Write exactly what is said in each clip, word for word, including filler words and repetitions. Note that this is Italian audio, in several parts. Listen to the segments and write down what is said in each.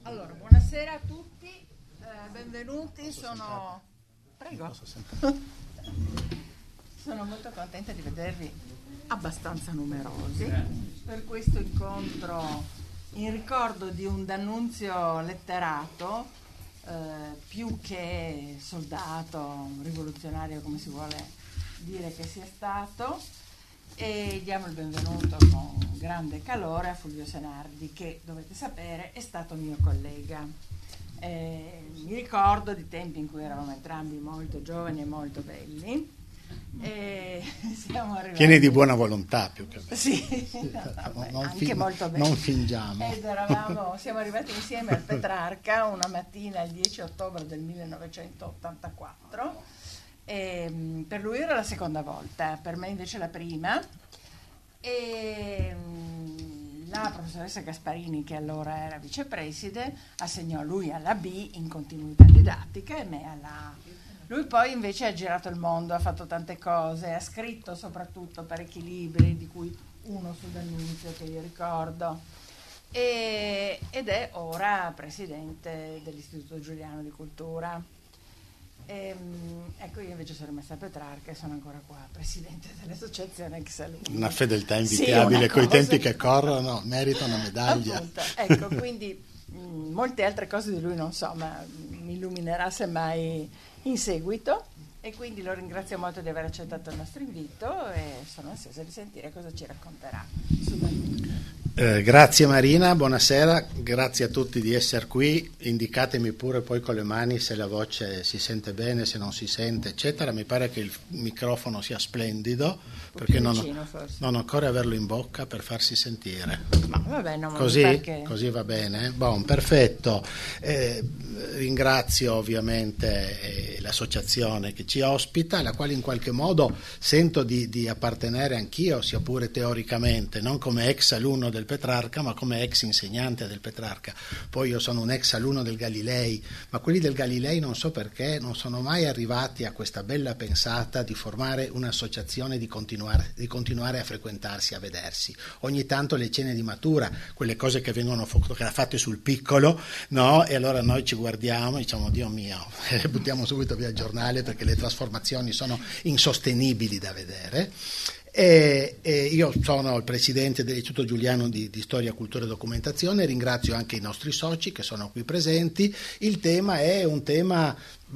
Allora, buonasera a tutti, eh, benvenuti, sono... Prego. Sono molto contenta di vedervi abbastanza numerosi per questo incontro in ricordo di un D'Annunzio letterato, eh, più che soldato, rivoluzionario, come si vuole dire che sia stato, e diamo il benvenuto con grande calore a Fulvio Senardi, che dovete sapere è stato mio collega. Eh, mi ricordo di tempi in cui eravamo entrambi molto giovani e molto belli. E siamo arrivati... Pieni di buona volontà più che belli. Sì, non, non anche fin- molto belli. Non fingiamo. Ed eravamo, siamo arrivati insieme al Petrarca una mattina il dieci ottobre del millenovecentottantaquattro. E per lui era la seconda volta, per me invece la prima, e la professoressa Gasparini, che allora era vicepreside, assegnò lui alla B in continuità didattica e me alla A. Lui poi invece ha girato il mondo, ha fatto tante cose, ha scritto soprattutto parecchi libri, di cui uno su D'Annunzio che io ricordo, e, ed è ora presidente dell'Istituto Giuliano di Cultura. E, ecco, io invece sono rimasta a Petrarca e sono ancora qua, presidente dell'associazione Exalumni. Una fedeltà invidiabile, sì, coi tempi che corrono, merita una medaglia. Appunto, ecco, quindi mh, molte altre cose di lui non so, ma mi illuminerà semmai in seguito, e quindi lo ringrazio molto di aver accettato il nostro invito e sono ansiosa di sentire cosa ci racconterà su D'Annunzio. Eh, grazie Marina, buonasera, grazie a tutti di essere qui. Indicatemi pure poi con le mani se la voce si sente bene, se non si sente, eccetera. Mi pare che il microfono sia splendido, perché non, vicino, non ho ancora averlo in bocca per farsi sentire. Ma vabbè, non così, perché... così va bene? Bon, perfetto. Eh, ringrazio ovviamente eh, l'associazione che ci ospita, alla quale in qualche modo sento di, di appartenere anch'io, sia pure teoricamente, non come ex alunno del Petrarca, ma come ex insegnante del Petrarca. Poi io sono un ex alunno del Galilei, ma quelli del Galilei non so perché non sono mai arrivati a questa bella pensata di formare un'associazione, di continuare, di continuare a frequentarsi, a vedersi. Ogni tanto le cene di matura, quelle cose che vengono fatte sul piccolo, no? E allora noi ci guardiamo e diciamo: Dio mio, buttiamo subito via il giornale perché le trasformazioni sono insostenibili da vedere. E, e io sono il presidente dell'Istituto Giuliano di, di Storia, Cultura e Documentazione, ringrazio anche i nostri soci che sono qui presenti. Il tema è un tema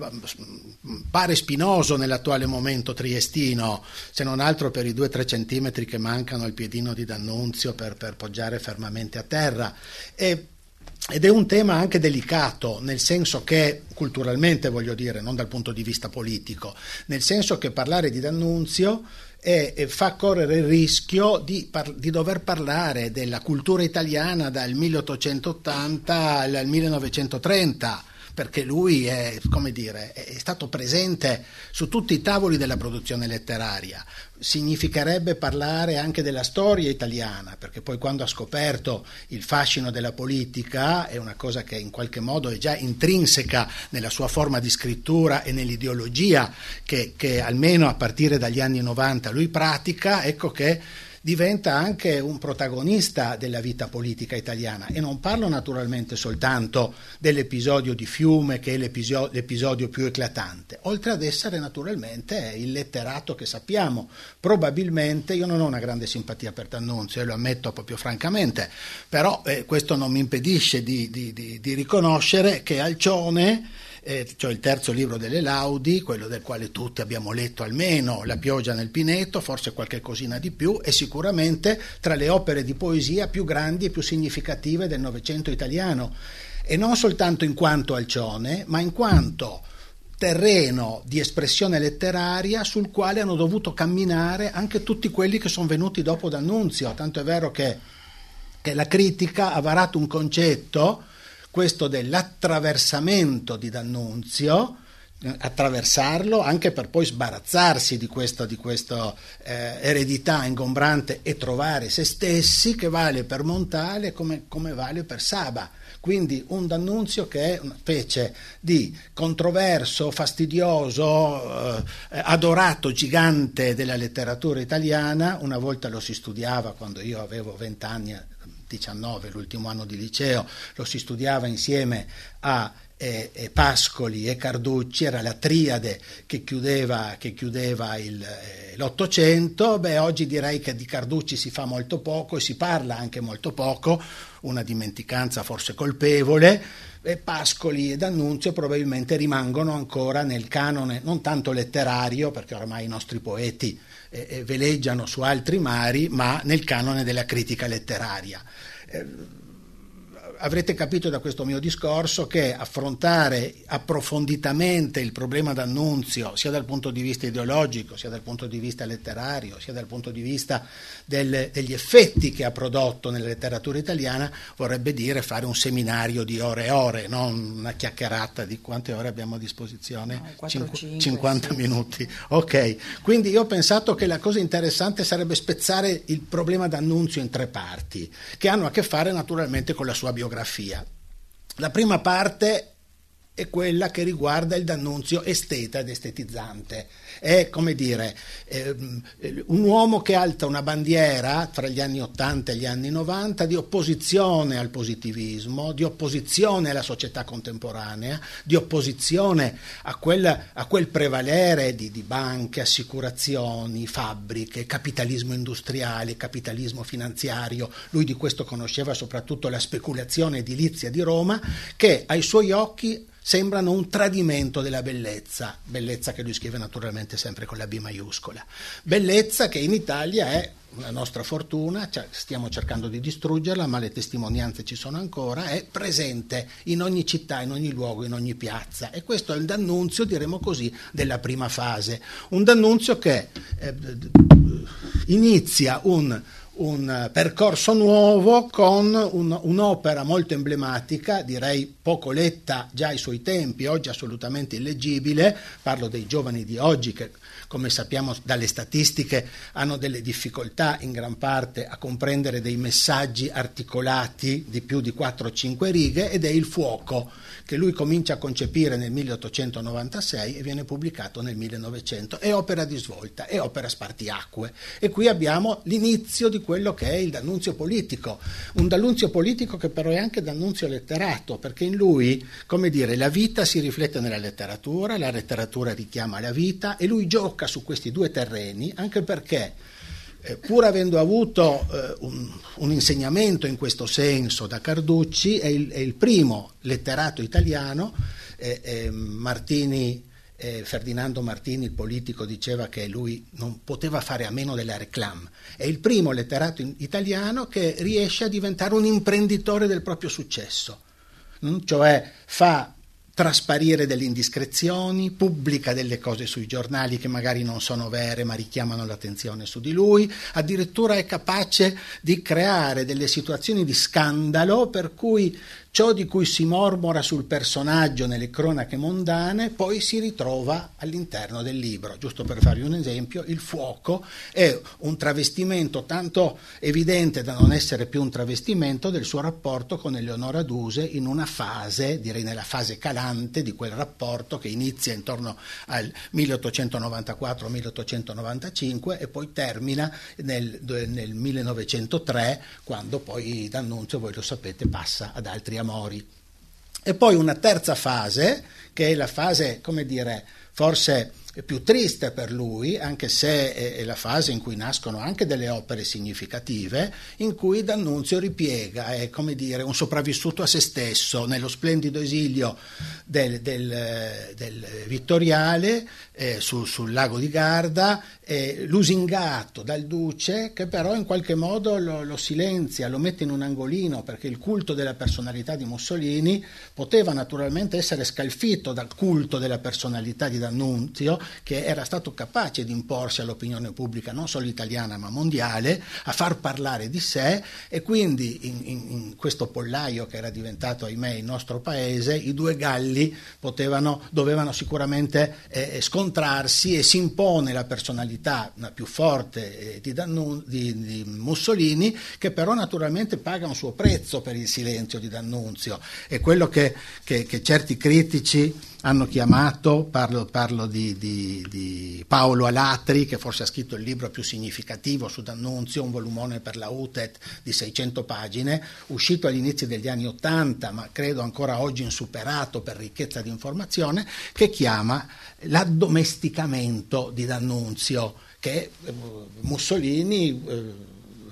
pare spinoso nell'attuale momento triestino, se non altro per i due o tre centimetri che mancano al piedino di D'Annunzio per, per poggiare fermamente a terra. E Ed è un tema anche delicato, nel senso che, culturalmente voglio dire, non dal punto di vista politico, nel senso che parlare di D'Annunzio e, e fa correre il rischio di, par- di dover parlare della cultura italiana dal milleottocentottanta al, al millenovecentotrenta, perché lui è, come dire, è stato presente su tutti i tavoli della produzione letteraria. Significherebbe parlare anche della storia italiana, perché poi quando ha scoperto il fascino della politica, è una cosa che in qualche modo è già intrinseca nella sua forma di scrittura e nell'ideologia che, che almeno a partire dagli anni novanta lui pratica, ecco che diventa anche un protagonista della vita politica italiana. E non parlo naturalmente soltanto dell'episodio di Fiume, che è l'episodio, l'episodio più eclatante, oltre ad essere naturalmente il letterato che sappiamo. Probabilmente, io non ho una grande simpatia per D'Annunzio, e lo ammetto proprio francamente, però eh, questo non mi impedisce di, di, di, di riconoscere che Alcione, Eh, cioè il terzo libro delle Laudi, quello del quale tutti abbiamo letto almeno La pioggia nel Pineto, forse qualche cosina di più, è sicuramente tra le opere di poesia più grandi e più significative del Novecento italiano, e non soltanto in quanto Alcione, ma in quanto terreno di espressione letteraria sul quale hanno dovuto camminare anche tutti quelli che sono venuti dopo D'Annunzio, tanto è vero che, che la critica ha varato un concetto, questo dell'attraversamento di D'Annunzio, attraversarlo anche per poi sbarazzarsi di questa di questo, eh, eredità ingombrante e trovare se stessi, che vale per Montale come, come vale per Saba. Quindi un D'Annunzio che è una specie di controverso, fastidioso, eh, adorato gigante della letteratura italiana. Una volta lo si studiava quando io avevo vent'anni, diciannove, l'ultimo anno di liceo, lo si studiava insieme a E, e Pascoli e Carducci, era la triade che chiudeva, che chiudeva il, eh, l'Ottocento. Beh, oggi direi che di Carducci si fa molto poco e si parla anche molto poco, una dimenticanza forse colpevole, e Pascoli e D'Annunzio probabilmente rimangono ancora nel canone non tanto letterario, perché ormai i nostri poeti eh, eh, veleggiano su altri mari, ma nel canone della critica letteraria. Eh, Avrete capito da questo mio discorso che affrontare approfonditamente il problema D'Annunzio, sia dal punto di vista ideologico, sia dal punto di vista letterario, sia dal punto di vista del, degli effetti che ha prodotto nella letteratura italiana, vorrebbe dire fare un seminario di ore e ore, non una chiacchierata di quante ore abbiamo a disposizione? No, quattro, cinque, cinquanta sì. minuti. Ok, quindi io ho pensato che la cosa interessante sarebbe spezzare il problema D'Annunzio in tre parti, che hanno a che fare naturalmente con la sua biografia. La prima parte è quella che riguarda il D'Annunzio esteta ed estetizzante. È, come dire, eh, un uomo che alza una bandiera tra gli anni ottanta e gli anni novanta di opposizione al positivismo, di opposizione alla società contemporanea, di opposizione a quel, a quel prevalere di, di banche, assicurazioni, fabbriche, capitalismo industriale, capitalismo finanziario. Lui di questo conosceva soprattutto la speculazione edilizia di Roma, che ai suoi occhi sembrano un tradimento della bellezza, bellezza che lui scrive naturalmente sempre con la B maiuscola, bellezza che in Italia è una nostra fortuna, cioè stiamo cercando di distruggerla, ma le testimonianze ci sono ancora, è presente in ogni città, in ogni luogo, in ogni piazza, e questo è il D'Annunzio, diremo così, della prima fase, un D'Annunzio che eh, inizia un un percorso nuovo con un, un'opera molto emblematica, direi poco letta già ai suoi tempi, oggi assolutamente illeggibile. Parlo dei giovani di oggi che, come sappiamo dalle statistiche, hanno delle difficoltà in gran parte a comprendere dei messaggi articolati di più di quattro o cinque righe, ed è Il fuoco, che lui comincia a concepire nel milleottocentonovantasei e viene pubblicato nel millenovecento. È opera di svolta, è opera spartiacque, e qui abbiamo l'inizio di quello che è il D'Annunzio politico, un D'Annunzio politico che però è anche D'Annunzio letterato, perché in lui, come dire, la vita si riflette nella letteratura, la letteratura richiama la vita, e lui gioca su questi due terreni, anche perché Eh, pur avendo avuto eh, un, un insegnamento in questo senso da Carducci, è il, è il primo letterato italiano. eh, eh, Martini, eh, Ferdinando Martini, il politico, diceva che lui non poteva fare a meno della réclame. È il primo letterato in, italiano che riesce a diventare un imprenditore del proprio successo, mm? Cioè fa trasparire delle indiscrezioni, pubblica delle cose sui giornali che magari non sono vere ma richiamano l'attenzione su di lui, addirittura è capace di creare delle situazioni di scandalo per cui ciò di cui si mormora sul personaggio nelle cronache mondane poi si ritrova all'interno del libro. Giusto per farvi un esempio, Il fuoco è un travestimento tanto evidente da non essere più un travestimento del suo rapporto con Eleonora Duse in una fase, direi nella fase calante di quel rapporto che inizia intorno al milleottocentonovantaquattro milleottocentonovantacinque e poi termina nel, nel millenovecentotre, quando poi D'Annunzio, voi lo sapete, passa ad altri amori. E poi una terza fase, che è la fase, come dire, forse più triste per lui, anche se è la fase in cui nascono anche delle opere significative, in cui D'Annunzio ripiega, è come dire un sopravvissuto a se stesso nello splendido esilio del, del, del Vittoriale, eh, su, sul lago di Garda, eh, lusingato dal duce, che però in qualche modo lo, lo silenzia, lo mette in un angolino, perché il culto della personalità di Mussolini poteva naturalmente essere scalfito dal culto della personalità di D'Annunzio, che era stato capace di imporsi all'opinione pubblica non solo italiana ma mondiale, a far parlare di sé, e quindi in, in, in questo pollaio che era diventato, ahimè, il nostro paese, i due galli potevano, dovevano sicuramente eh, scontrarsi, e si impone la personalità una più forte eh, di, D'Annun- di, di Mussolini, che però naturalmente paga un suo prezzo per il silenzio di D'Annunzio. È quello che, che, che certi critici hanno chiamato, parlo, parlo di, di, di Paolo Alatri, che forse ha scritto il libro più significativo su D'Annunzio, un volumone per la U T E T di seicento pagine, uscito agli inizi degli anni Ottanta, ma credo ancora oggi insuperato per ricchezza di informazione, che chiama l'addomesticamento di D'Annunzio, che eh, Mussolini... Eh,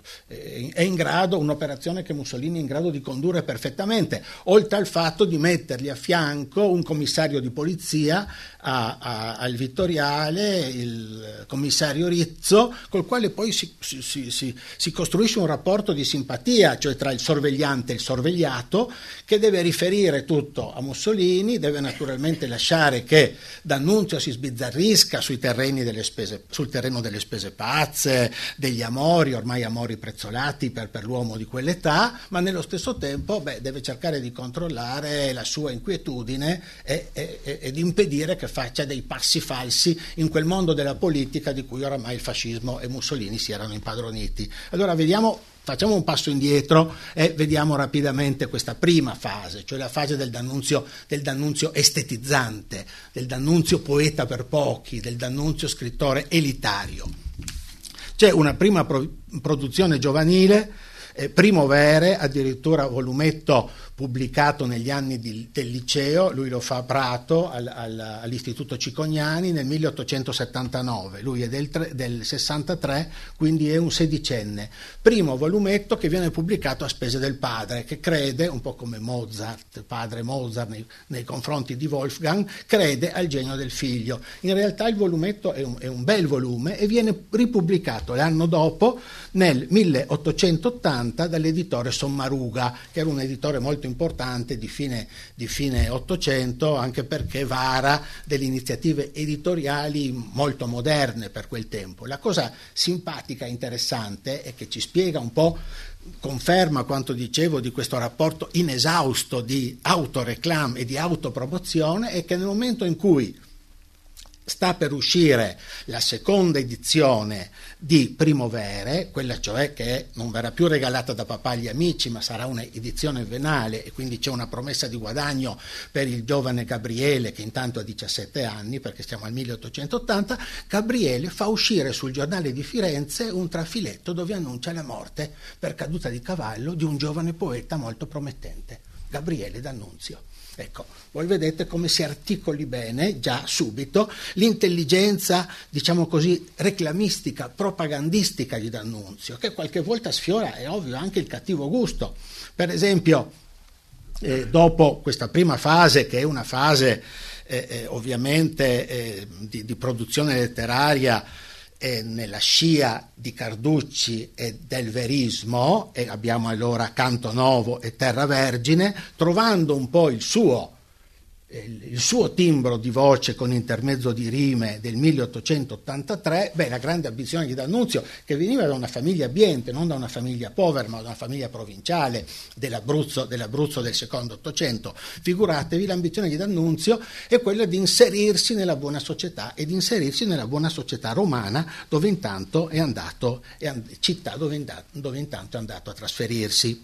è in grado, un'operazione che Mussolini è in grado di condurre perfettamente, oltre al fatto di mettergli a fianco un commissario di polizia a, a, al Vittoriale, il commissario Rizzo, col quale poi si, si, si, si costruisce un rapporto di simpatia, cioè tra il sorvegliante e il sorvegliato, che deve riferire tutto a Mussolini, deve naturalmente lasciare che D'Annunzio si sbizzarrisca sui terreni delle spese, sul terreno delle spese pazze, degli amori, ormai amori prezzolati per, per l'uomo di quell'età, ma nello stesso tempo beh, deve cercare di controllare la sua inquietudine e, e, e, ed impedire che faccia dei passi falsi in quel mondo della politica di cui oramai il fascismo e Mussolini si erano impadroniti. Allora vediamo, facciamo un passo indietro e vediamo rapidamente questa prima fase, cioè la fase del D'Annunzio, del D'Annunzio estetizzante, del D'Annunzio poeta per pochi, del D'Annunzio scrittore elitario. C'è una prima pro- produzione giovanile, eh, Primo Vere, addirittura volumetto pubblicato negli anni di, del liceo, lui lo fa a Prato al, al, all'Istituto Cicognani nel milleottocentosettantanove, lui è del, tre, del sessantatré, quindi è un sedicenne. Primo volumetto che viene pubblicato a spese del padre, che crede, un po' come Mozart, padre Mozart nei, nei confronti di Wolfgang, crede al genio del figlio. In realtà il volumetto è un, è un bel volume e viene ripubblicato l'anno dopo, nel milleottocentottanta, dall'editore Sommaruga, che era un editore molto importante di fine, di fine Ottocento, anche perché vara delle iniziative editoriali molto moderne per quel tempo. La cosa simpatica e interessante è che ci spiega un po', conferma quanto dicevo di questo rapporto inesausto di autoreclam e di autopromozione, è che nel momento in cui sta per uscire la seconda edizione di Primo Vere, quella cioè che non verrà più regalata da papà agli amici, ma sarà un'edizione venale, e quindi c'è una promessa di guadagno per il giovane Gabriele, che intanto ha diciassette anni, perché siamo al milleottocentottanta. Gabriele fa uscire sul giornale di Firenze un trafiletto dove annuncia la morte per caduta di cavallo di un giovane poeta molto promettente, Gabriele D'Annunzio. Ecco, voi vedete come si articoli bene già subito l'intelligenza, diciamo così, reclamistica, propagandistica di D'Annunzio, che qualche volta sfiora, è ovvio, anche il cattivo gusto. Per esempio, eh, dopo questa prima fase, che è una fase eh, eh, ovviamente eh, di, di produzione letteraria, E nella scia di Carducci e del verismo, e abbiamo allora Canto Novo e Terra Vergine, trovando un po' il suo, il suo timbro di voce con intermezzo di rime del milleottocentottantatré, beh, la grande ambizione di D'Annunzio, che veniva da una famiglia abbiente, non da una famiglia povera, ma da una famiglia provinciale dell'Abruzzo, dell'Abruzzo del secondo Ottocento. Figuratevi, l'ambizione di D'Annunzio è quella di inserirsi nella buona società e di inserirsi nella buona società romana, dove intanto è andato, è, città dove, inda, dove intanto è andato a trasferirsi.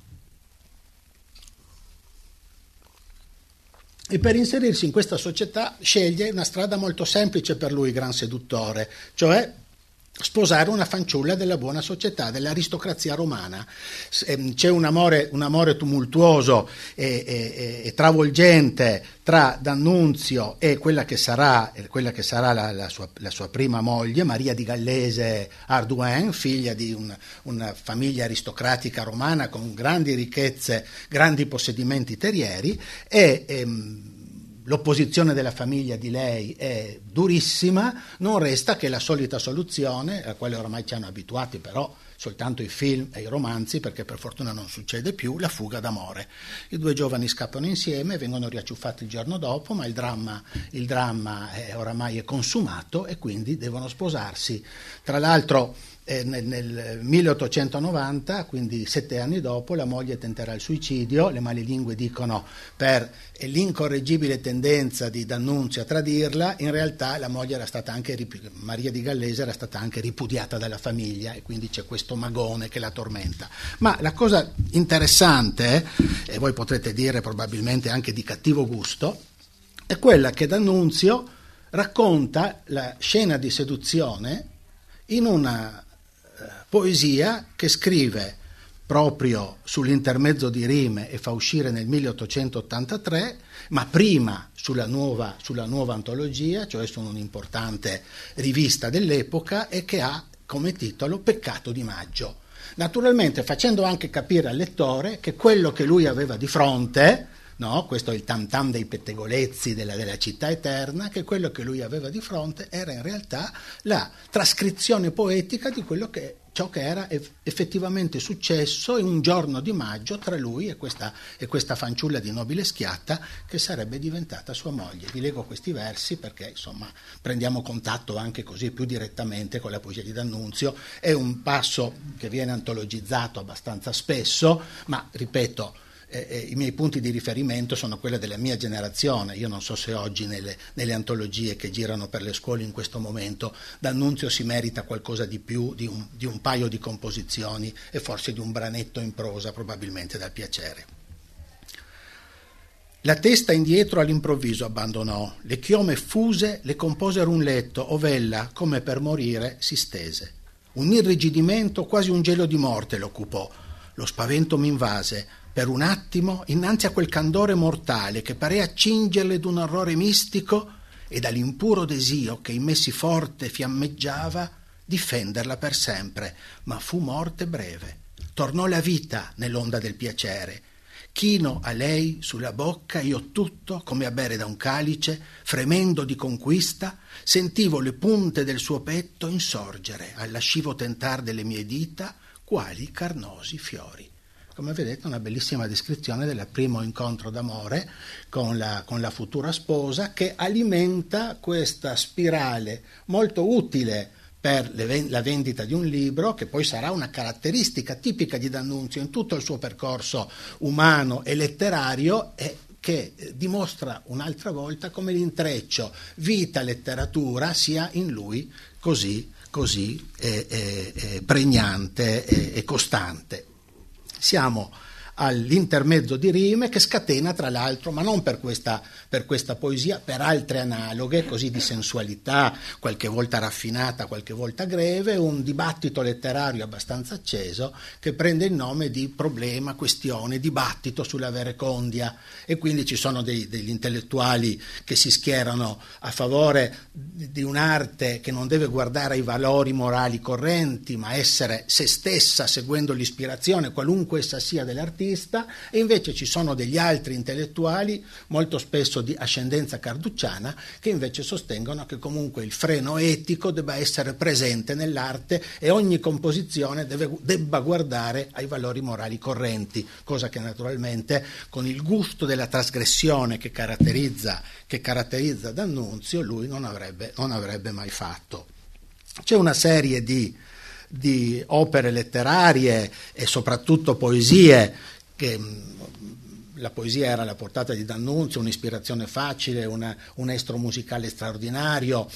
E per inserirsi in questa società sceglie una strada molto semplice per lui, gran seduttore, cioè sposare una fanciulla della buona società, dell'aristocrazia romana. C'è un amore, un amore tumultuoso e, e, e travolgente tra D'Annunzio e quella che sarà, quella che sarà la, la, sua, la sua prima moglie, Maria di Gallese Ardouin, figlia di un, una famiglia aristocratica romana con grandi ricchezze, grandi possedimenti terrieri, e ehm, l'opposizione della famiglia di lei è durissima. Non resta che la solita soluzione, alla quale oramai ci hanno abituati però soltanto i film e i romanzi, perché per fortuna non succede più, la fuga d'amore. I due giovani scappano insieme, vengono riacciuffati il giorno dopo, ma il dramma, il dramma è, oramai è consumato, e quindi devono sposarsi. Tra l'altro eh, nel, nel milleottocentonovanta, quindi sette anni dopo, la moglie tenterà il suicidio. Le malelingue dicono per l'incorreggibile tendenza di D'Annunzio a tradirla. In realtà la moglie era stata anche, Maria di Gallese era stata anche ripudiata dalla famiglia, e quindi c'è questo magone che la tormenta. Ma la cosa interessante, e voi potrete dire probabilmente anche di cattivo gusto, è quella che D'Annunzio racconta la scena di seduzione in una eh, poesia che scrive proprio sull'intermezzo di rime e fa uscire nel milleottocentottantatré, ma prima sulla nuova, sulla nuova antologia, cioè su un'importante rivista dell'epoca, e che ha come titolo Peccato di maggio. Naturalmente facendo anche capire al lettore che quello che lui aveva di fronte, no, questo è il tam tam dei pettegolezzi della, della città eterna, che quello che lui aveva di fronte era in realtà la trascrizione poetica di quello che ciò che era effettivamente successo in un giorno di maggio tra lui e questa, e questa fanciulla di nobile schiatta che sarebbe diventata sua moglie. Vi leggo questi versi perché insomma prendiamo contatto anche così più direttamente con la poesia di D'Annunzio. È un passo che viene antologizzato abbastanza spesso, ma ripeto, Eh, eh, i miei punti di riferimento sono quelli della mia generazione. Io non so se oggi nelle, nelle antologie che girano per le scuole in questo momento D'Annunzio si merita qualcosa di più di un, di un paio di composizioni e forse di un branetto in prosa probabilmente dal piacere. La testa indietro all'improvviso abbandonò, le chiome fuse le composero un letto ov'ella, come per morire, si stese. Un irrigidimento, quasi un gelo di morte l'occupò. Lo spavento m'invase. Per un attimo, innanzi a quel candore mortale che parea cingerle d'un orrore mistico e dall'impuro desio che in me si forte fiammeggiava, difenderla per sempre, ma fu morte breve. Tornò la vita nell'onda del piacere. Chino a lei sulla bocca io tutto, come a bere da un calice, fremendo di conquista, sentivo le punte del suo petto insorgere al lascivo tentar delle mie dita, quali carnosi fiori. Come vedete una bellissima descrizione del primo incontro d'amore con la, con la futura sposa, che alimenta questa spirale molto utile per le, la vendita di un libro, che poi sarà una caratteristica tipica di D'Annunzio in tutto il suo percorso umano e letterario, e che dimostra un'altra volta come l'intreccio vita-letteratura sia in lui così, così eh, eh, eh, pregnante e eh, costante. Siamo all'intermezzo di rime che scatena tra l'altro, ma non per questa, per questa poesia, per altre analoghe, così di sensualità, qualche volta raffinata, qualche volta greve, un dibattito letterario abbastanza acceso che prende il nome di problema, questione, dibattito sulla verecondia, e quindi ci sono dei, degli intellettuali che si schierano a favore di un'arte che non deve guardare ai valori morali correnti, ma essere se stessa seguendo l'ispirazione, qualunque essa sia, dell'artista. E invece ci sono degli altri intellettuali, molto spesso di ascendenza carducciana, che invece sostengono che comunque il freno etico debba essere presente nell'arte e ogni composizione deve, debba guardare ai valori morali correnti, cosa che naturalmente con il gusto della trasgressione che caratterizza, che caratterizza D'Annunzio lui non avrebbe, non avrebbe mai fatto. C'è una serie di di opere letterarie e soprattutto poesie, che la poesia era alla portata di D'Annunzio, un'ispirazione facile, una, un estro musicale straordinario,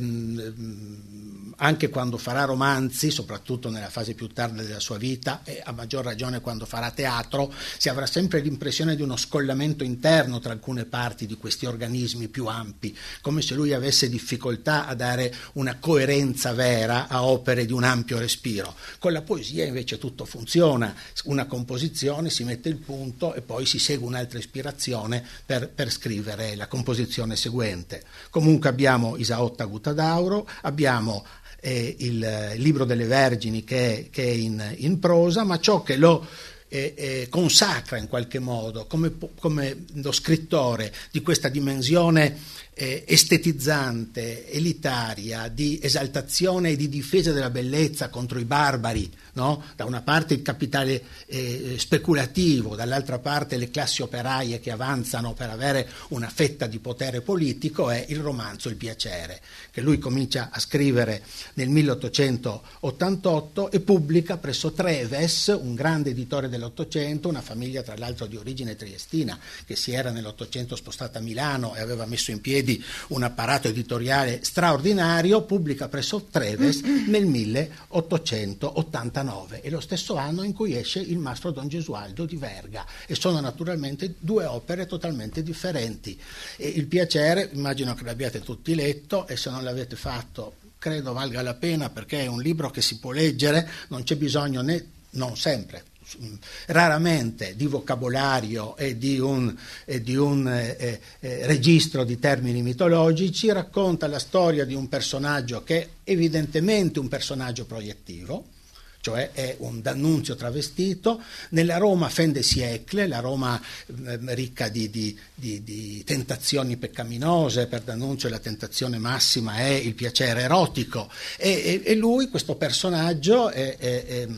ehm, anche quando farà romanzi, soprattutto nella fase più tarda della sua vita, e a maggior ragione quando farà teatro, si avrà sempre l'impressione di uno scollamento interno tra alcune parti di questi organismi più ampi, come se lui avesse difficoltà a dare una coerenza vera a opere di un ampio respiro. Con la poesia invece tutto funziona, una composizione, si mette il punto e poi si segue un'altra ispirazione per, per scrivere la composizione seguente. Comunque abbiamo Isaotta Gutadauro, abbiamo eh, il Libro delle Vergini che è, che è in, in prosa, ma ciò che lo eh, eh, consacra in qualche modo come, come lo scrittore di questa dimensione eh, estetizzante, elitaria, di esaltazione e di difesa della bellezza contro i barbari, no? Da una parte il capitale eh, speculativo, dall'altra parte le classi operaie che avanzano per avere una fetta di potere politico, è il romanzo Il piacere, che lui comincia a scrivere nel milleottocentottantotto e pubblica presso Treves, un grande editore dell'Ottocento, una famiglia tra l'altro di origine triestina che si era nell'Ottocento spostata a Milano e aveva messo in piedi un apparato editoriale straordinario, pubblica presso Treves nel milleottocentottantanove. quarantanove, è lo stesso anno in cui esce Il Mastro Don Gesualdo di Verga, e sono naturalmente due opere totalmente differenti. E Il Piacere immagino che l'abbiate tutti letto, e se non l'avete fatto credo valga la pena, perché è un libro che si può leggere, non c'è bisogno né, non sempre, raramente, di vocabolario e di un, e di un eh, eh, registro di termini mitologici. Racconta la storia di un personaggio che è evidentemente un personaggio proiettivo, cioè è un D'Annunzio travestito, nella Roma fin des siècles, la Roma eh, ricca di, di, di, di tentazioni peccaminose. Per D'Annunzio la tentazione massima è il piacere erotico, e, e, e lui, questo personaggio, è, è, è,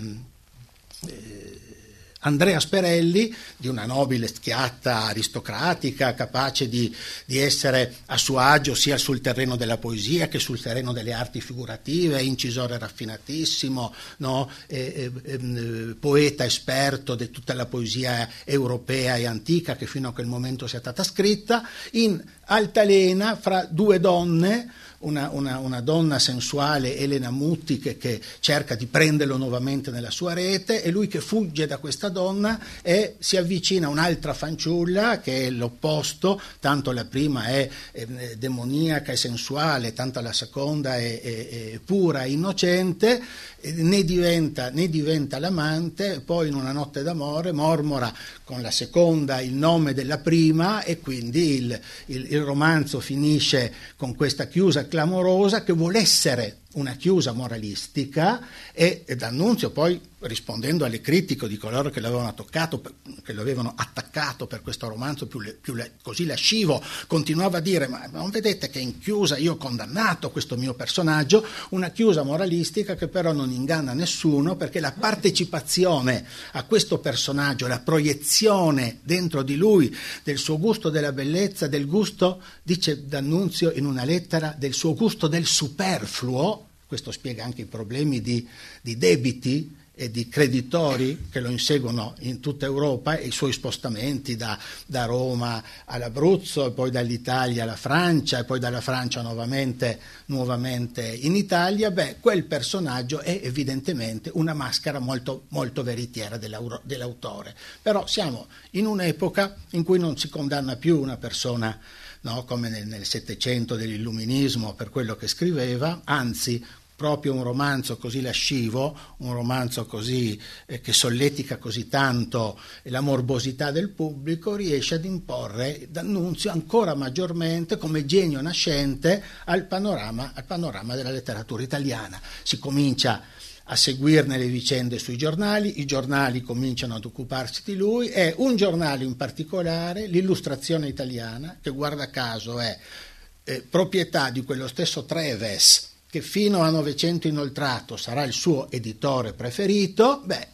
è Andrea Sperelli, di una nobile schiatta aristocratica, capace di, di essere a suo agio sia sul terreno della poesia che sul terreno delle arti figurative, incisore raffinatissimo, no? e, e, e, poeta esperto di tutta la poesia europea e antica che fino a quel momento sia stata scritta, in altalena fra due donne. Una, una, una donna sensuale, Elena Mutti, che, che cerca di prenderlo nuovamente nella sua rete, e lui che fugge da questa donna e si avvicina a un'altra fanciulla che è l'opposto, tanto la prima è, è demoniaca e sensuale, tanto la seconda è, è, è pura e innocente. Ne diventa, ne diventa l'amante, poi in una notte d'amore mormora con la seconda il nome della prima, e quindi il, il, il romanzo finisce con questa chiusa clamorosa che vuole essere una chiusa moralistica, e, e D'Annunzio poi, rispondendo alle critiche di coloro che l'avevano attaccato, che lo avevano attaccato per questo romanzo più, più così lascivo, continuava a dire: ma non vedete che in chiusa io ho condannato questo mio personaggio, una chiusa moralistica che però non inganna nessuno, perché la partecipazione a questo personaggio, la proiezione dentro di lui del suo gusto della bellezza, del gusto, dice D'Annunzio in una lettera, del suo gusto del superfluo. Questo spiega anche i problemi di, di debiti e di creditori che lo inseguono in tutta Europa, e i suoi spostamenti da, da Roma all'Abruzzo, e poi dall'Italia alla Francia, e poi dalla Francia nuovamente, nuovamente in Italia. Beh, quel personaggio è evidentemente una maschera molto, molto veritiera dell'autore. Però siamo in un'epoca in cui non si condanna più una persona, no, come nel, nel Settecento dell'Illuminismo, per quello che scriveva, anzi proprio un romanzo così lascivo, un romanzo così eh, che solletica così tanto la morbosità del pubblico, riesce ad imporre D'Annunzio ancora maggiormente come genio nascente al panorama, al panorama della letteratura italiana. Si comincia a seguirne le vicende sui giornali, i giornali cominciano ad occuparsi di lui, e un giornale in particolare, l'Illustrazione Italiana, che guarda caso è eh, proprietà di quello stesso Treves, che fino a Novecento Inoltrato sarà il suo editore preferito, beh,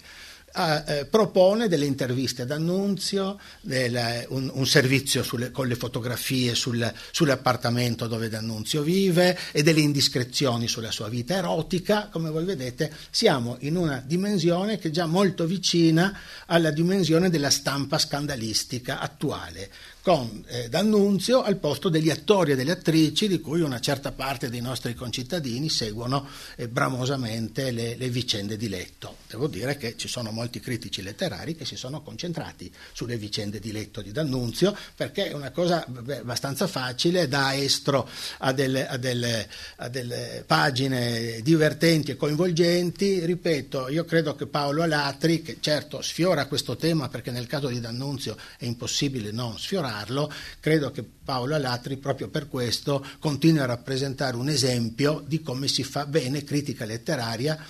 eh, propone delle interviste ad D'Annunzio, del, un, un servizio sulle, con le fotografie sul, sull'appartamento dove D'Annunzio vive, e delle indiscrezioni sulla sua vita erotica. Come voi vedete, siamo in una dimensione che è già molto vicina alla dimensione della stampa scandalistica attuale, con eh, D'Annunzio al posto degli attori e delle attrici di cui una certa parte dei nostri concittadini seguono eh, bramosamente le, le vicende di letto. Devo dire che ci sono molti critici letterari che si sono concentrati sulle vicende di letto di D'Annunzio, perché è una cosa beh, abbastanza facile, dà estro a delle, a, delle, a delle pagine divertenti e coinvolgenti. Ripeto, io credo che Paolo Alatri, che certo sfiora questo tema perché nel caso di D'Annunzio è impossibile non sfiorare, credo che Paolo Alatri proprio per questo continui a rappresentare un esempio di come si fa bene critica letteraria,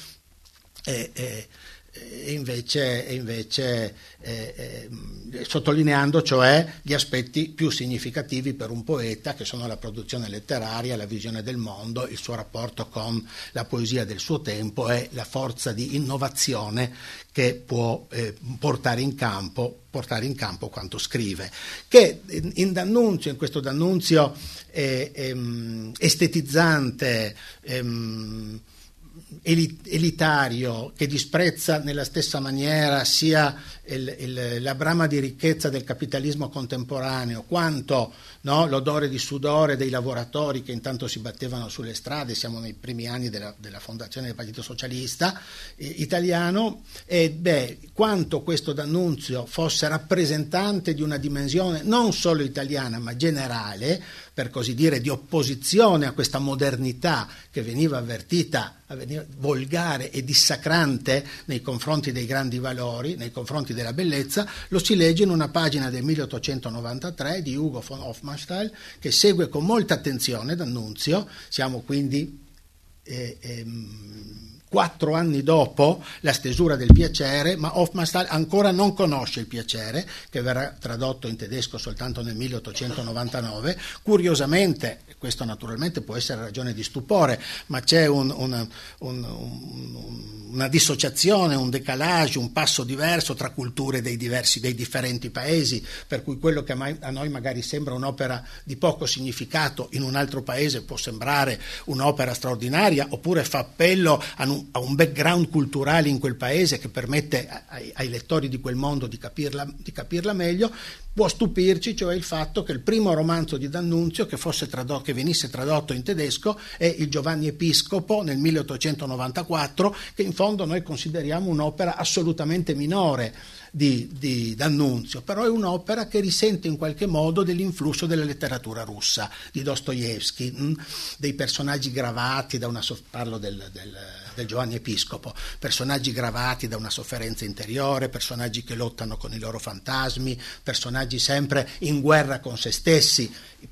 e, e, e invece, e invece eh, eh, sottolineando cioè gli aspetti più significativi per un poeta, che sono la produzione letteraria, la visione del mondo, il suo rapporto con la poesia del suo tempo e la forza di innovazione che può eh, portare in campo portare in campo quanto scrive, che in D'Annunzio, in questo D'Annunzio eh, ehm, estetizzante, ehm, elitario che disprezza nella stessa maniera sia il, il, la brama di ricchezza del capitalismo contemporaneo quanto, no, l'odore di sudore dei lavoratori che intanto si battevano sulle strade. Siamo nei primi anni della, della fondazione del Partito Socialista eh, italiano, e beh, quanto questo D'Annunzio fosse rappresentante di una dimensione non solo italiana ma generale, per così dire, di opposizione a questa modernità che veniva avvertita veniva volgare e dissacrante nei confronti dei grandi valori, nei confronti della bellezza, lo si legge in una pagina del milleottocentonovantatré di Hugo von Hofmannsthal, che segue con molta attenzione D'Annunzio. Siamo quindi eh, ehm, quattro anni dopo la stesura del Piacere, ma Hofmannsthal ancora non conosce il Piacere, che verrà tradotto in tedesco soltanto nel milleottocentonovantanove. Curiosamente, questo naturalmente può essere ragione di stupore, ma c'è un, una, un, un, una dissociazione, un decalage, un passo diverso tra culture dei diversi, dei differenti paesi, per cui quello che a noi magari sembra un'opera di poco significato in un altro paese può sembrare un'opera straordinaria, oppure fa appello a un, a un background culturale in quel paese che permette ai, ai lettori di quel mondo di capirla, di capirla meglio. Può stupirci, cioè, il fatto che il primo romanzo di D'Annunzio che, fosse tradotto, che venisse tradotto in tedesco è il Giovanni Episcopo nel milleottocentonovantaquattro, che in fondo noi consideriamo un'opera assolutamente minore di, di D'Annunzio, però è un'opera che risente in qualche modo dell'influsso della letteratura russa, di Dostoevskij, mh, dei personaggi gravati da una parlo del, del, del Giovanni Episcopo, personaggi gravati da una sofferenza interiore, personaggi che lottano con i loro fantasmi, personaggi sempre in guerra con se stessi.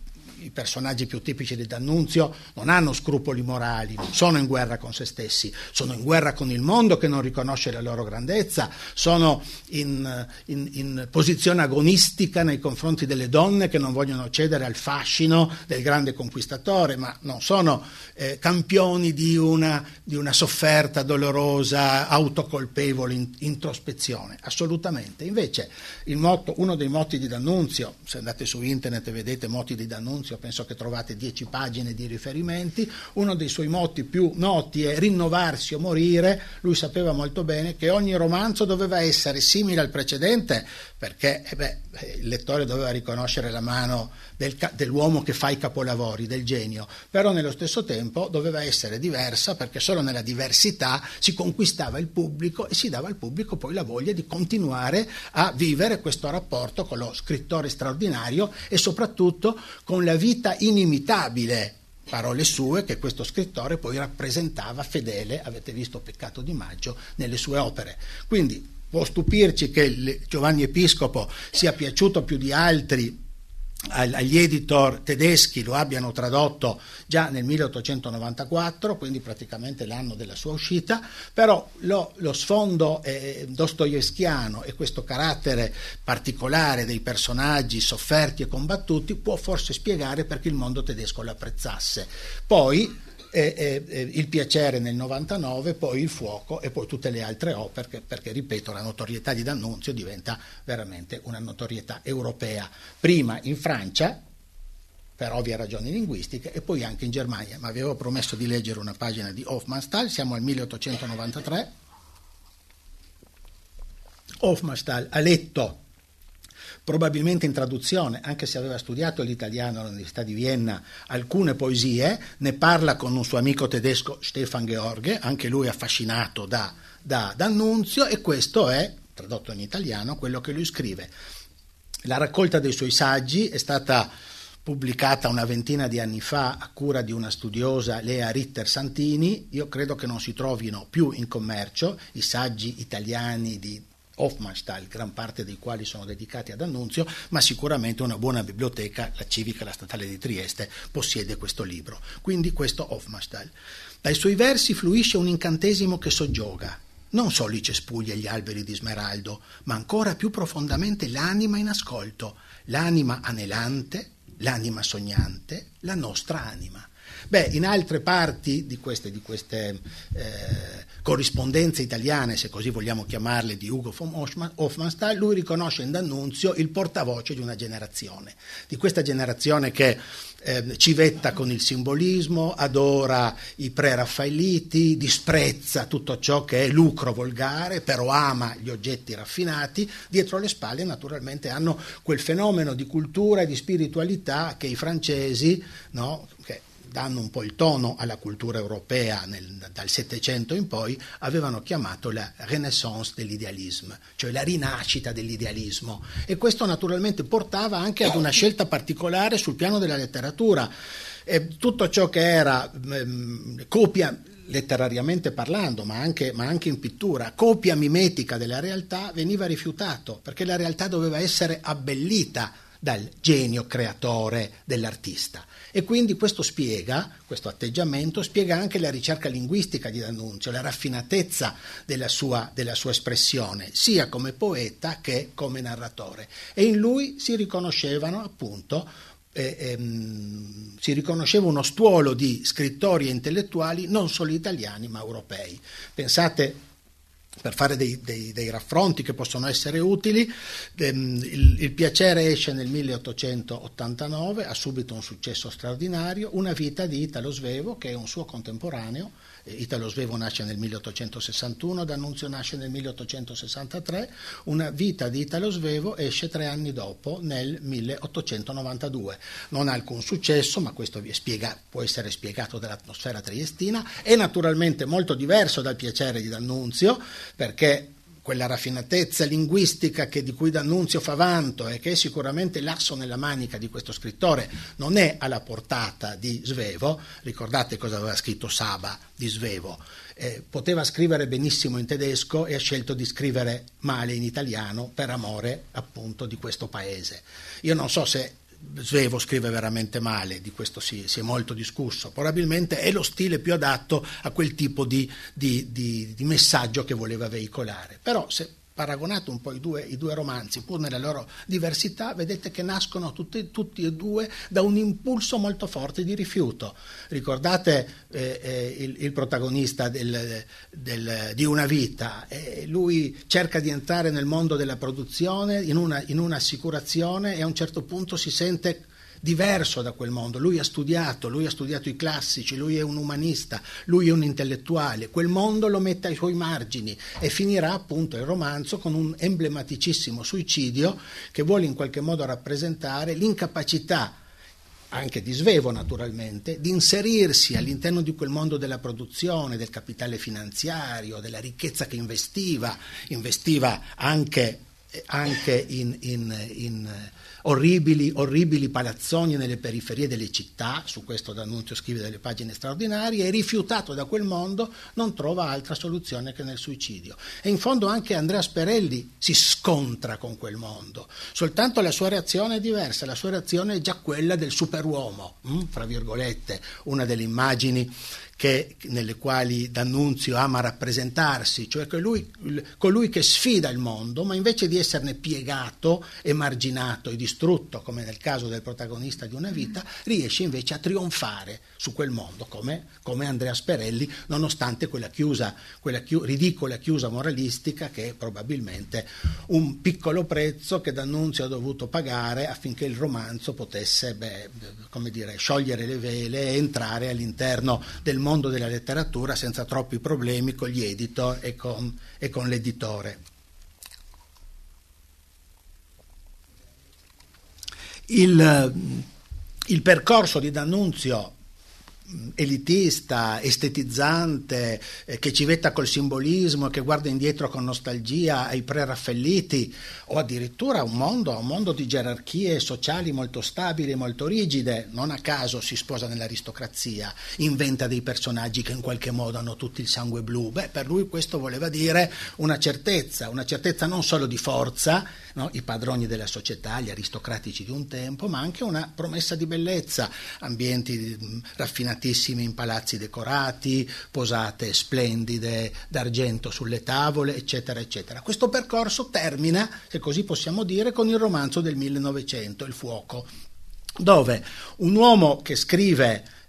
I personaggi più tipici di D'Annunzio non hanno scrupoli morali, non sono in guerra con se stessi, sono in guerra con il mondo che non riconosce la loro grandezza, sono in, in, in posizione agonistica nei confronti delle donne che non vogliono cedere al fascino del grande conquistatore, ma non sono eh, campioni di una, di una sofferta dolorosa, autocolpevole, in, introspezione, assolutamente. Invece il motto, uno dei motti di D'Annunzio, se andate su internet e vedete motti di D'Annunzio, penso che trovate dieci pagine di riferimenti. Uno dei suoi motti più noti è rinnovarsi o morire. Lui sapeva molto bene che ogni romanzo doveva essere simile al precedente, perché eh beh, il lettore doveva riconoscere la mano del, dell'uomo che fa i capolavori, del genio, però nello stesso tempo doveva essere diversa, perché solo nella diversità si conquistava il pubblico e si dava al pubblico poi la voglia di continuare a vivere questo rapporto con lo scrittore straordinario e soprattutto con la vita inimitabile, parole sue, che questo scrittore poi rappresentava fedele, avete visto Peccato di maggio, nelle sue opere. Quindi può stupirci che Giovanni Episcopo sia piaciuto più di altri agli editor tedeschi, lo abbiano tradotto già nel milleottocentonovantaquattro, quindi praticamente l'anno della sua uscita, però lo, lo sfondo eh, dostoevskiano e questo carattere particolare dei personaggi sofferti e combattuti può forse spiegare perché il mondo tedesco lo apprezzasse. Poi E, e, e il Piacere nel novantanove, poi Il Fuoco e poi tutte le altre opere, perché, perché ripeto, la notorietà di D'Annunzio diventa veramente una notorietà europea, prima in Francia per ovvie ragioni linguistiche e poi anche in Germania. Ma avevo promesso di leggere una pagina di Hofmannsthal, siamo al milleottocentonovantatré. Hofmannsthal ha letto, probabilmente in traduzione, anche se aveva studiato l'italiano all'Università di Vienna, alcune poesie, ne parla con un suo amico tedesco Stefan George, anche lui affascinato da, da D'Annunzio, e questo è, tradotto in italiano, quello che lui scrive. La raccolta dei suoi saggi è stata pubblicata una ventina di anni fa a cura di una studiosa, Lea Ritter Santini. Io credo che non si trovino più in commercio i saggi italiani di Hofmannsthal, gran parte dei quali sono dedicati ad D'Annunzio, ma sicuramente una buona biblioteca, la Civica, la Statale di Trieste, possiede questo libro. Quindi questo Hofmannsthal. Dai suoi versi fluisce un incantesimo che soggioga non solo i cespugli e gli alberi di smeraldo, ma ancora più profondamente l'anima in ascolto, l'anima anelante, l'anima sognante, la nostra anima. Beh, in altre parti di queste, di queste eh, corrispondenze italiane, se così vogliamo chiamarle, di Ugo von Hofmannsthal, lui riconosce in D'Annunzio il portavoce di una generazione, di questa generazione che eh, civetta con il simbolismo, adora i pre-raffaelliti, disprezza tutto ciò che è lucro volgare, però ama gli oggetti raffinati. Dietro le spalle naturalmente hanno quel fenomeno di cultura e di spiritualità che i francesi, no, che danno un po' il tono alla cultura europea nel, dal Settecento in poi, avevano chiamato la Renaissance dell'idealisme, cioè la rinascita dell'idealismo, e questo naturalmente portava anche ad una scelta particolare sul piano della letteratura. E tutto ciò che era ehm, copia, letterariamente parlando, ma anche, ma anche in pittura, copia mimetica della realtà, veniva rifiutato, perché la realtà doveva essere abbellita dal genio creatore dell'artista. E quindi questo spiega, questo atteggiamento spiega anche la ricerca linguistica di D'Annunzio, la raffinatezza della sua, della sua espressione, sia come poeta che come narratore. E in lui si riconoscevano appunto Eh, ehm, si riconosceva uno stuolo di scrittori e intellettuali non solo italiani ma europei. Pensate, per fare dei, dei, dei raffronti che possono essere utili, ehm, il, il Piacere esce nel milleottocentottantanove, ha subito un successo straordinario, Una vita di Italo Svevo, che è un suo contemporaneo. Italo Svevo nasce nel milleottocentosessantuno, D'Annunzio nasce nel milleottocentosessantatré. Una vita di Italo Svevo esce tre anni dopo, nel milleottocentonovantadue. Non ha alcun successo, ma questo vi spiega, può essere spiegato dall'atmosfera triestina. È naturalmente molto diverso dal Piacere di D'Annunzio, perché quella raffinatezza linguistica che, di cui D'Annunzio fa vanto e che è sicuramente l'asso nella manica di questo scrittore, non è alla portata di Svevo. Ricordate cosa aveva scritto Saba di Svevo? Eh, poteva scrivere benissimo in tedesco e ha scelto di scrivere male in italiano per amore appunto di questo paese. Io non so se Svevo scrive veramente male, di questo si, si è molto discusso, probabilmente è lo stile più adatto a quel tipo di, di, di, di messaggio che voleva veicolare, però se paragonate un po' i due, i due romanzi, pur nella loro diversità, vedete che nascono tutti, tutti e due da un impulso molto forte di rifiuto. Ricordate eh, eh, il, il protagonista del, del, di Una vita, eh, lui cerca di entrare nel mondo della produzione in, una, in un'assicurazione e a un certo punto si sente diverso da quel mondo. Lui ha studiato, lui ha studiato i classici, lui è un umanista, lui è un intellettuale, quel mondo lo mette ai suoi margini e finirà appunto il romanzo con un emblematicissimo suicidio che vuole in qualche modo rappresentare l'incapacità, anche di Svevo naturalmente, di inserirsi all'interno di quel mondo della produzione, del capitale finanziario, della ricchezza che investiva, investiva anche, anche in, in, in orribili, orribili palazzoni nelle periferie delle città. Su questo D'Annunzio scrive delle pagine straordinarie, e rifiutato da quel mondo non trova altra soluzione che nel suicidio. E in fondo anche Andrea Sperelli si scontra con quel mondo, soltanto la sua reazione è diversa, la sua reazione è già quella del superuomo, hm? fra virgolette, una delle immagini che, nelle quali D'Annunzio ama rappresentarsi, cioè che lui, colui che sfida il mondo, ma invece di esserne piegato, emarginato e distrutto, come nel caso del protagonista di Una vita, riesce invece a trionfare su quel mondo, come, come Andrea Sperelli, nonostante quella chiusa, quella chiu, ridicola chiusa moralistica che è probabilmente un piccolo prezzo che D'Annunzio ha dovuto pagare affinché il romanzo potesse, beh, come dire, sciogliere le vele e entrare all'interno del mondo della letteratura senza troppi problemi con gli editor e con, e con l'editore. Il, il percorso di D'Annunzio, elitista, estetizzante, eh, che civetta col simbolismo, che guarda indietro con nostalgia ai pre-raffaelliti, o addirittura un mondo, un mondo di gerarchie sociali molto stabili, molto rigide. Non a caso si sposa nell'aristocrazia, inventa dei personaggi che in qualche modo hanno tutti il sangue blu. Beh, per lui questo voleva dire una certezza, una certezza non solo di forza, no? I padroni della società, gli aristocratici di un tempo, ma anche una promessa di bellezza, ambienti mh, raffinatissimi in palazzi decorati, posate splendide d'argento sulle tavole, eccetera, eccetera. Questo percorso termina, se così possiamo dire, con il romanzo del millenovecento, Il fuoco, dove un uomo che scrive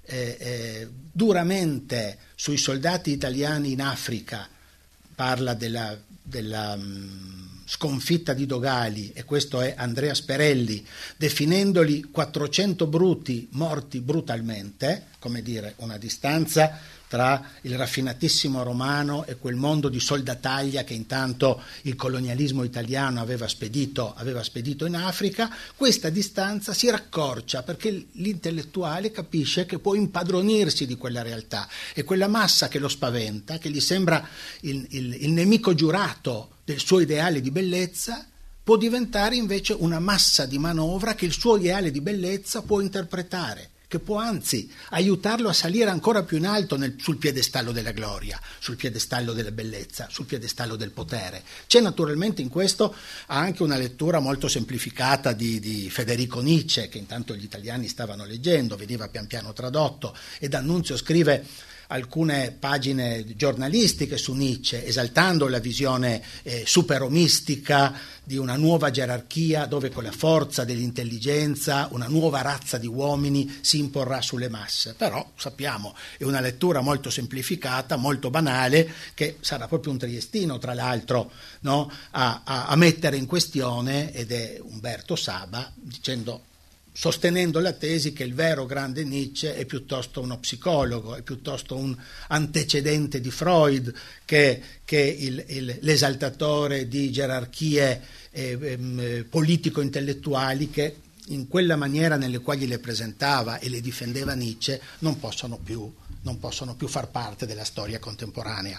eh, eh, duramente sui soldati italiani in Africa, parla della, della um, sconfitta di Dogali, e questo è Andrea Sperelli, definendoli quattrocento bruti morti brutalmente, come dire, una distanza tra il raffinatissimo romano e quel mondo di soldataglia che intanto il colonialismo italiano aveva spedito, aveva spedito in Africa. Questa distanza si raccorcia perché l'intellettuale capisce che può impadronirsi di quella realtà, e quella massa che lo spaventa, che gli sembra il, il, il nemico giurato del suo ideale di bellezza, può diventare invece una massa di manovra che il suo ideale di bellezza può interpretare, che può anzi aiutarlo a salire ancora più in alto nel, sul piedestallo della gloria, sul piedestallo della bellezza, sul piedestallo del potere. C'è naturalmente in questo anche una lettura molto semplificata di, di Federico Nietzsche, che intanto gli italiani stavano leggendo, veniva pian piano tradotto, e D'Annunzio scrive alcune pagine giornalistiche su Nietzsche, esaltando la visione eh, superomistica di una nuova gerarchia dove con la forza dell'intelligenza una nuova razza di uomini si imporrà sulle masse. Però sappiamo, è una lettura molto semplificata, molto banale, che sarà proprio un triestino, tra l'altro, no, a, a, a mettere in questione, ed è Umberto Saba, dicendo, sostenendo la tesi che il vero grande Nietzsche è piuttosto uno psicologo, è piuttosto un antecedente di Freud che, che il, il, l'esaltatore di gerarchie eh, eh, politico-intellettuali che in quella maniera nelle quali le presentava e le difendeva Nietzsche non possono più, non possono più far parte della storia contemporanea.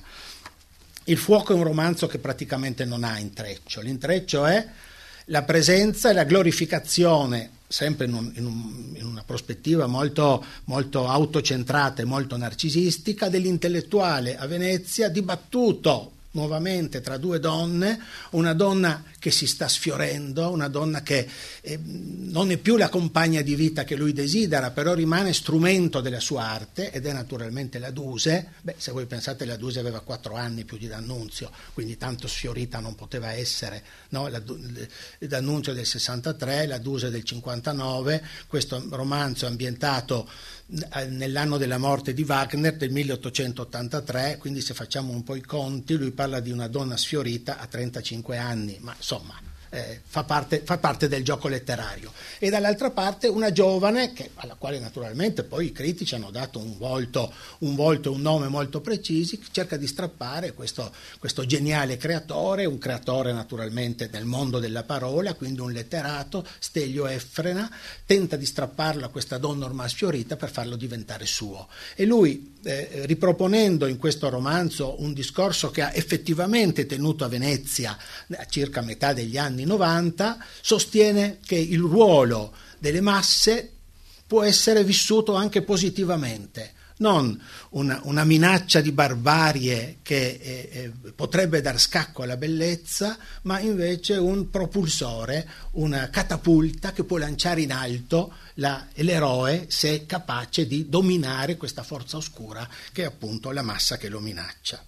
Il fuoco è un romanzo che praticamente non ha intreccio. L'intreccio è la presenza e la glorificazione, sempre in, un, in, un, in una prospettiva molto, molto autocentrata e molto narcisistica, dell'intellettuale a Venezia dibattuto nuovamente tra due donne, una donna che si sta sfiorendo, una donna che eh, non è più la compagna di vita che lui desidera, però rimane strumento della sua arte, ed è naturalmente la Duse. Beh, se voi pensate, la Duse aveva quattro anni più di D'Annunzio, quindi tanto sfiorita non poteva essere, no? La, D'Annunzio è del sessantatré, la Duse del cinquantanove, questo romanzo è ambientato nell'anno della morte di Wagner del milleottocentottantatré, quindi se facciamo un po' i conti, lui parla di una donna sfiorita a trentacinque anni, ma insomma eh, fa, parte, fa parte del gioco letterario. E dall'altra parte una giovane che, alla quale naturalmente poi i critici hanno dato un volto, un volto e un nome molto precisi, che cerca di strappare questo, questo geniale creatore, un creatore naturalmente nel mondo della parola, quindi un letterato, Stelio Effrena, tenta di strapparlo a questa donna ormai sfiorita per farlo diventare suo. E lui, eh, riproponendo in questo romanzo un discorso che ha effettivamente tenuto a Venezia a circa metà degli anni novanta, sostiene che il ruolo delle masse può essere vissuto anche positivamente, non una, una minaccia di barbarie che eh, eh, potrebbe dar scacco alla bellezza, ma invece un propulsore, una catapulta che può lanciare in alto la, l'eroe se è capace di dominare questa forza oscura che è appunto la massa che lo minaccia.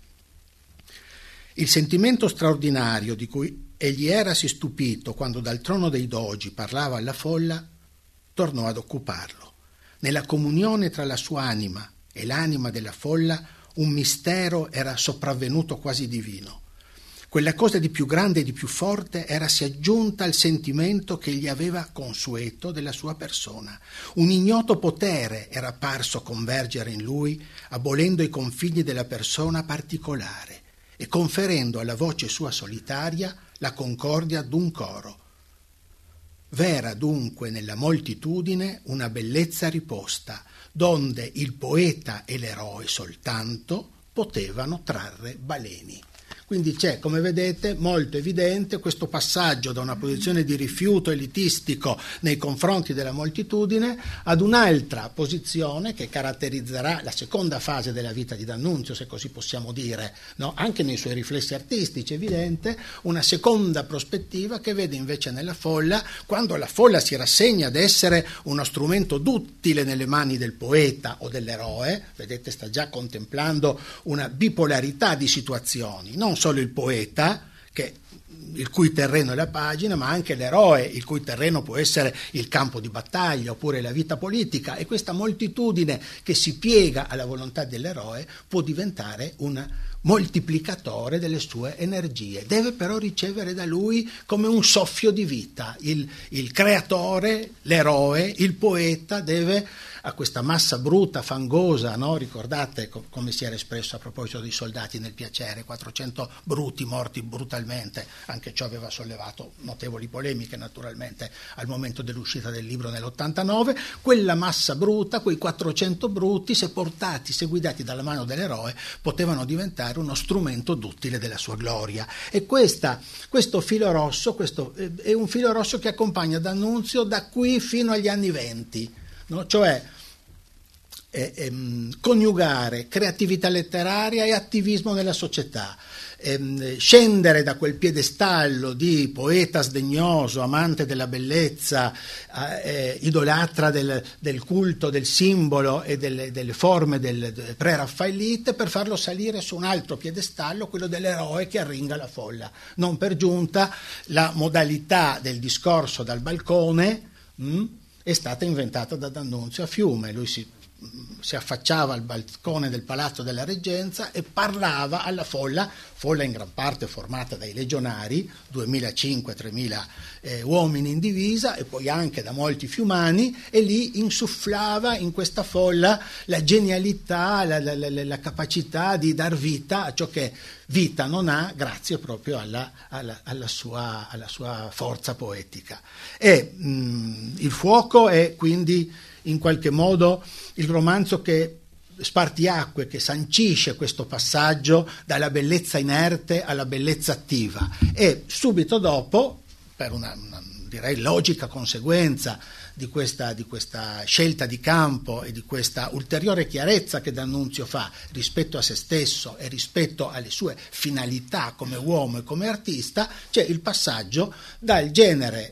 Il sentimento straordinario di cui egli erasi stupito quando dal trono dei dogi parlava alla folla tornò ad occuparlo. Nella comunione tra la sua anima e l'anima della folla un mistero era sopravvenuto quasi divino. Quella cosa di più grande e di più forte erasi aggiunta al sentimento che gli aveva consueto della sua persona. Un ignoto potere era parso convergere in lui, abolendo i confini della persona particolare e conferendo alla voce sua solitaria la concordia d'un coro. Vera dunque nella moltitudine una bellezza riposta, donde il poeta e l'eroe soltanto potevano trarre baleni. Quindi c'è, come vedete, molto evidente questo passaggio da una posizione di rifiuto elitistico nei confronti della moltitudine ad un'altra posizione che caratterizzerà la seconda fase della vita di D'Annunzio, se così possiamo dire, no? Anche nei suoi riflessi artistici, evidente, una seconda prospettiva che vede invece nella folla, quando la folla si rassegna ad essere uno strumento duttile nelle mani del poeta o dell'eroe, vedete, sta già contemplando una bipolarità di situazioni, non solo il poeta, che il cui terreno è la pagina, ma anche l'eroe, il cui terreno può essere il campo di battaglia oppure la vita politica, e questa moltitudine che si piega alla volontà dell'eroe può diventare un moltiplicatore delle sue energie. Deve però ricevere da lui come un soffio di vita. Il, il creatore, l'eroe, il poeta deve a questa massa bruta, fangosa, no? Ricordate co- come si era espresso a proposito dei soldati nel Piacere, quattrocento bruti morti brutalmente, anche ciò aveva sollevato notevoli polemiche naturalmente al momento dell'uscita del libro nell'ottantanove, quella massa bruta, quei quattrocento bruti, se portati, se guidati dalla mano dell'eroe, potevano diventare uno strumento duttile della sua gloria. E questa, questo filo rosso, questo eh, è un filo rosso che accompagna D'Annunzio da qui fino agli anni venti, no? Cioè eh, eh, coniugare creatività letteraria e attivismo nella società, eh, scendere da quel piedestallo di poeta sdegnoso, amante della bellezza, eh, idolatra del, del culto, del simbolo e delle, delle forme del, del pre-raffaellite, per farlo salire su un altro piedestallo, quello dell'eroe che arringa la folla. Non per giunta la modalità del discorso dal balcone mh, è stata inventata da D'Annunzio a Fiume. Lui si, si affacciava al balcone del Palazzo della Reggenza e parlava alla folla, folla in gran parte formata dai legionari, duemilacinque-tremila eh, uomini in divisa, e poi anche da molti fiumani, e lì insufflava in questa folla la genialità, la, la, la, la capacità di dar vita a ciò che vita non ha, grazie proprio alla, alla, alla, sua, alla sua forza poetica. E mh, Il fuoco è quindi in qualche modo il romanzo che spartiacque, che sancisce questo passaggio dalla bellezza inerte alla bellezza attiva, e subito dopo, per una, una direi logica conseguenza di questa, di questa scelta di campo e di questa ulteriore chiarezza che D'Annunzio fa rispetto a se stesso e rispetto alle sue finalità come uomo e come artista, c'è il passaggio dal genere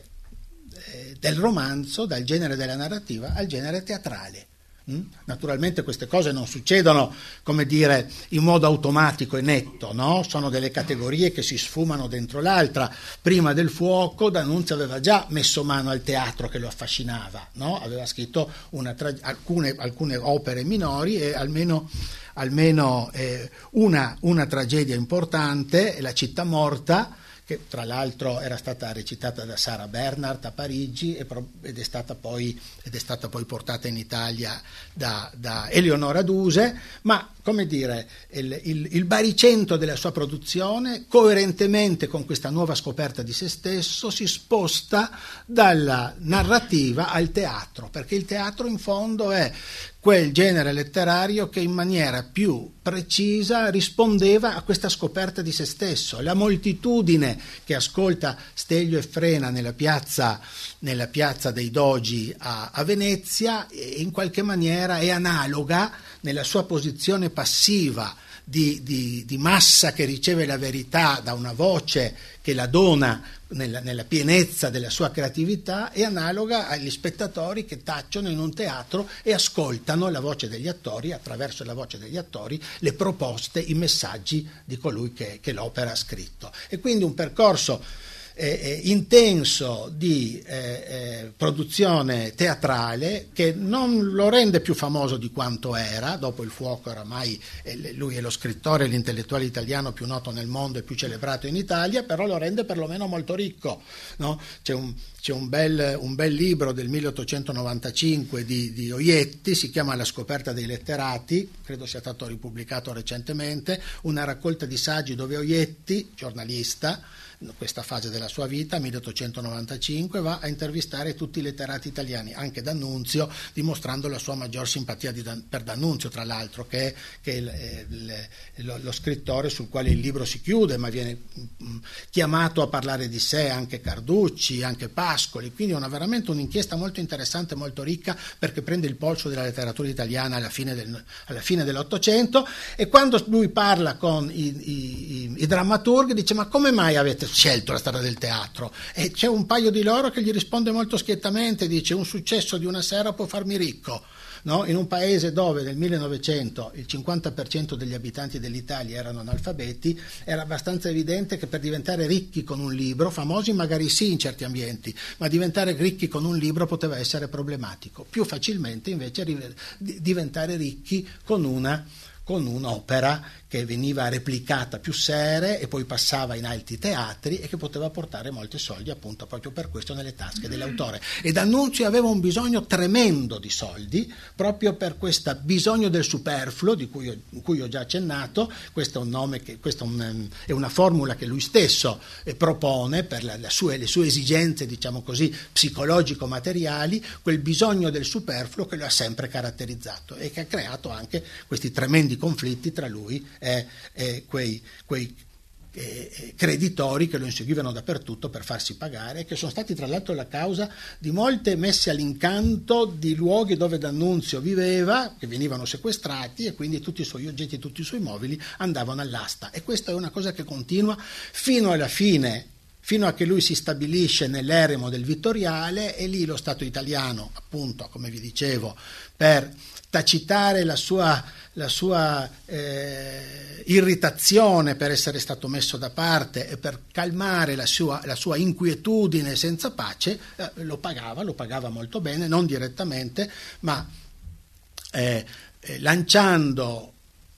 eh, del romanzo, dal genere della narrativa al genere teatrale. Mm? Naturalmente queste cose non succedono, come dire, in modo automatico e netto, no? Sono delle categorie che si sfumano dentro l'altra. Prima del fuoco D'Annunzio aveva già messo mano al teatro che lo affascinava, no? Aveva scritto una tra- alcune, alcune opere minori e almeno, almeno eh, una, una tragedia importante, La città morta, che tra l'altro era stata recitata da Sarah Bernhardt a Parigi ed è stata poi, ed è stata poi portata in Italia da, da Eleonora Duse, ma come dire, il, il, il baricentro della sua produzione, coerentemente con questa nuova scoperta di se stesso, si sposta dalla narrativa al teatro, perché il teatro in fondo è quel genere letterario che in maniera più precisa rispondeva a questa scoperta di se stesso. La moltitudine che ascolta Stelio e Frena nella piazza, nella piazza dei Dogi a, a Venezia in qualche maniera è analoga nella sua posizione passiva di, di, di massa che riceve la verità da una voce che la dona nella, nella pienezza della sua creatività, è analoga agli spettatori che tacciono in un teatro e ascoltano la voce degli attori, attraverso la voce degli attori, le proposte, i messaggi di colui che, che l'opera ha scritto. E quindi un percorso eh, eh, intenso di eh, eh, produzione teatrale che non lo rende più famoso di quanto era. Dopo Il fuoco oramai eh, lui è lo scrittore e l'intellettuale italiano più noto nel mondo e più celebrato in Italia, però lo rende perlomeno molto ricco, no? C'è un C'è un bel, un bel libro del milleottocentonovantacinque di, di Oietti, si chiama La scoperta dei letterati, credo sia stato ripubblicato recentemente, una raccolta di saggi dove Oietti, giornalista, in questa fase della sua vita, milleottocentonovantacinque, va a intervistare tutti i letterati italiani, anche D'Annunzio, dimostrando la sua maggior simpatia di, per D'Annunzio, tra l'altro, che è, che è il, il, lo, lo scrittore sul quale il libro si chiude, ma viene mh, chiamato a parlare di sé anche Carducci, anche Pascoli, quindi è una, veramente un'inchiesta molto interessante, molto ricca, perché prende il polso della letteratura italiana alla fine, del, alla fine dell'Ottocento. E quando lui parla con i, i, i, i drammaturghi dice: ma come mai avete scelto la strada del teatro? E c'è un paio di loro che gli risponde molto schiettamente, dice: un successo di una sera può farmi ricco. No? In un paese dove nel millenovecento il cinquanta per cento degli abitanti dell'Italia erano analfabeti, era abbastanza evidente che per diventare ricchi con un libro, famosi magari sì in certi ambienti, ma diventare ricchi con un libro poteva essere problematico. Più facilmente invece diventare ricchi con una con un'opera che veniva replicata più serie e poi passava in altri teatri e che poteva portare molti soldi, appunto proprio per questo nelle tasche dell'autore. E D'Annunzio aveva un bisogno tremendo di soldi proprio per questo bisogno del superfluo di cui ho, cui ho già accennato. Questo è un nome che, questa è, un, è una formula che lui stesso eh, propone per la, la sue, le sue esigenze, diciamo così, psicologico-materiali, quel bisogno del superfluo che lo ha sempre caratterizzato e che ha creato anche questi tremendi conflitti tra lui e, e quei, quei eh, creditori che lo inseguivano dappertutto per farsi pagare, e che sono stati tra l'altro la causa di molte messe all'incanto di luoghi dove D'Annunzio viveva, che venivano sequestrati, e quindi tutti i suoi oggetti, tutti i suoi mobili andavano all'asta. E questa è una cosa che continua fino alla fine, fino a che lui si stabilisce nell'eremo del Vittoriale, e lì lo Stato italiano, appunto, come vi dicevo, per tacitare la sua, la sua eh, irritazione per essere stato messo da parte e per calmare la sua, la sua inquietudine senza pace, eh, lo pagava, lo pagava molto bene, non direttamente, ma eh, eh, lanciando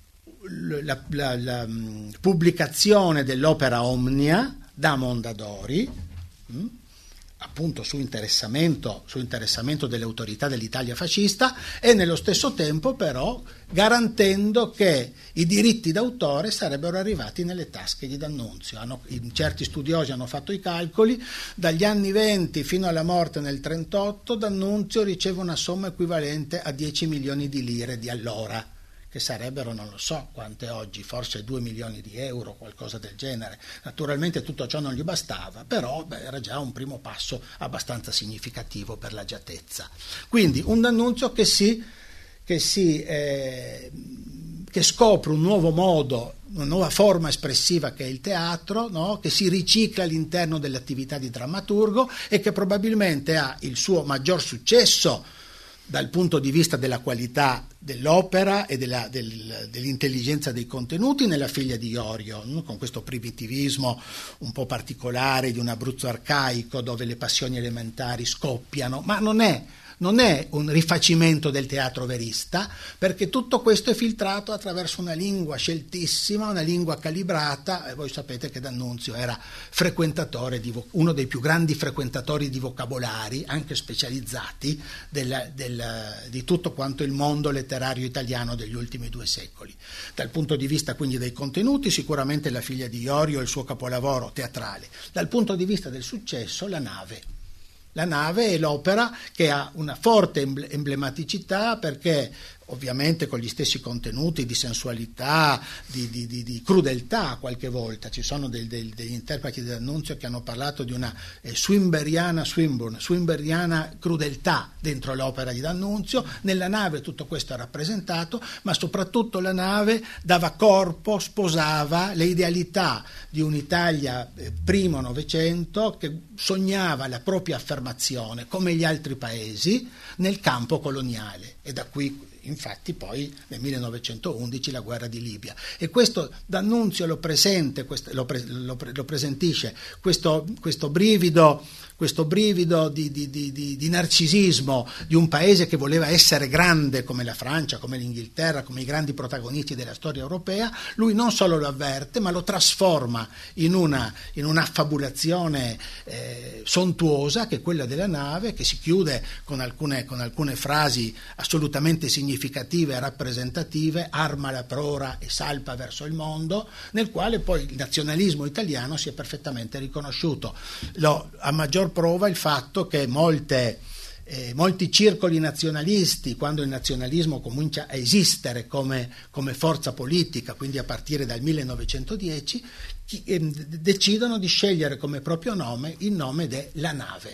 la, la, la mh, pubblicazione dell'opera Omnia da Mondadori, mh, appunto su interessamento, su interessamento delle autorità dell'Italia fascista, e nello stesso tempo però garantendo che i diritti d'autore sarebbero arrivati nelle tasche di D'Annunzio. Hanno, certi studiosi hanno fatto i calcoli: dagli anni venti fino alla morte nel trentotto D'Annunzio riceve una somma equivalente a dieci milioni di lire di allora, che sarebbero, non lo so quante oggi, forse due milioni di euro, qualcosa del genere. Naturalmente tutto ciò non gli bastava, però beh, era già un primo passo abbastanza significativo per l'agiatezza. Quindi un D'Annunzio che si, che, si, eh, che scopre un nuovo modo, una nuova forma espressiva che è il teatro, no? Che si ricicla all'interno dell'attività di drammaturgo e che probabilmente ha il suo maggior successo dal punto di vista della qualità dell'opera e della, del, dell'intelligenza dei contenuti nella Figlia di Iorio, no? Con questo primitivismo un po' particolare di un Abruzzo arcaico dove le passioni elementari scoppiano, ma non è Non è un rifacimento del teatro verista, perché tutto questo è filtrato attraverso una lingua sceltissima, una lingua calibrata, e voi sapete che D'Annunzio era frequentatore di, uno dei più grandi frequentatori di vocabolari, anche specializzati, del, del, di tutto quanto il mondo letterario italiano degli ultimi due secoli. Dal punto di vista quindi dei contenuti, sicuramente La Figlia di Iorio è il suo capolavoro teatrale. Dal punto di vista del successo, La Nave. La Nave è l'opera che ha una forte emblematicità, perché ovviamente con gli stessi contenuti di sensualità, di, di, di, di crudeltà qualche volta. Ci sono del, del, degli interpreti di D'Annunzio che hanno parlato di una eh, swinburniana, Swinburne, swinburniana crudeltà dentro l'opera di D'Annunzio. Nella Nave tutto questo è rappresentato, ma soprattutto La Nave dava corpo, sposava le idealità di un'Italia eh, primo Novecento che sognava la propria affermazione, come gli altri paesi, nel campo coloniale, e da qui infatti poi nel millenovecentoundici la guerra di Libia. E questo D'Annunzio lo, presente, questo, lo, pre, lo, lo presentisce, questo, questo brivido, questo brivido di, di, di, di, di narcisismo di un paese che voleva essere grande come la Francia, come l'Inghilterra, come i grandi protagonisti della storia europea. Lui non solo lo avverte, ma lo trasforma in una, in un'affabulazione eh, sontuosa, che è quella della Nave, che si chiude con alcune, con alcune frasi assolutamente significative e rappresentative: arma la prora e salpa verso il mondo, nel quale poi il nazionalismo italiano si è perfettamente riconosciuto. Lo, a maggior prova il fatto che molte, eh, molti circoli nazionalisti, quando il nazionalismo comincia a esistere come, come forza politica, quindi a partire dal millenovecentodieci, chi, eh, decidono di scegliere come proprio nome il nome della Nave.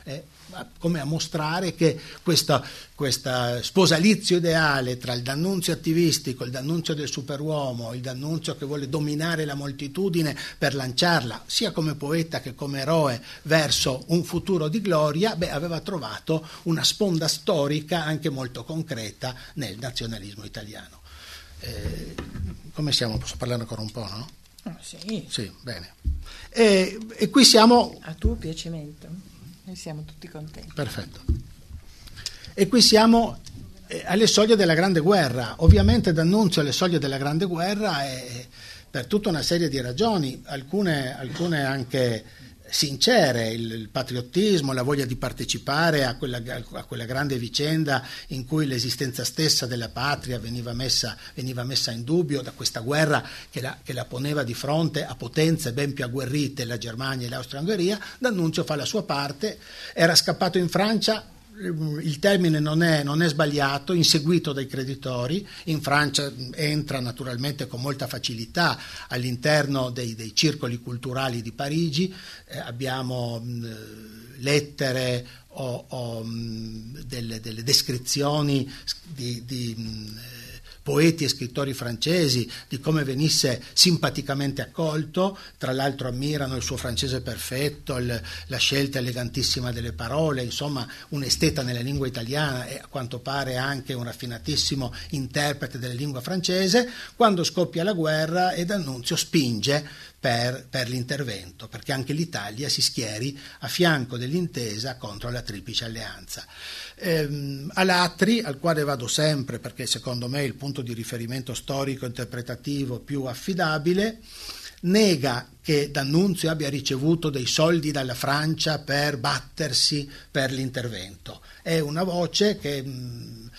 eh, come a mostrare che questo sposalizio ideale tra il D'Annunzio attivistico, il D'Annunzio del superuomo, il D'Annunzio che vuole dominare la moltitudine per lanciarla sia come poeta che come eroe verso un futuro di gloria, beh, aveva trovato una sponda storica anche molto concreta nel nazionalismo italiano. Eh, come siamo? Posso parlare ancora un po', no? Oh, sì. Sì, bene. E, e qui siamo... A tuo piacimento. Noi siamo tutti contenti. Perfetto. E qui siamo eh, alle soglie della Grande Guerra. Ovviamente D'Annunzio alle soglie della Grande Guerra è per tutta una serie di ragioni, alcune, alcune anche sincere, il, il patriottismo, la voglia di partecipare a quella, a quella grande vicenda in cui l'esistenza stessa della patria veniva messa, veniva messa in dubbio da questa guerra che la, che la poneva di fronte a potenze ben più agguerrite, la Germania e l'Austria-Ungheria. D'Annunzio fa la sua parte, era scappato in Francia, il termine non è, non è sbagliato, inseguito dai creditori. In Francia entra naturalmente con molta facilità all'interno dei, dei circoli culturali di Parigi, eh, abbiamo mh, lettere o, o mh, delle, delle descrizioni di, di mh, poeti e scrittori francesi di come venisse simpaticamente accolto. Tra l'altro ammirano il suo francese perfetto, il, la scelta elegantissima delle parole, insomma un esteta nella lingua italiana e a quanto pare anche un raffinatissimo interprete della lingua francese. Quando scoppia la guerra e D'Annunzio spinge per, per l'intervento, perché anche l'Italia si schieri a fianco dell'intesa contro la triplice alleanza. Ehm, Alatri, al quale vado sempre perché secondo me è il punto di riferimento storico interpretativo più affidabile, nega che D'Annunzio abbia ricevuto dei soldi dalla Francia per battersi per l'intervento. È una voce che mh,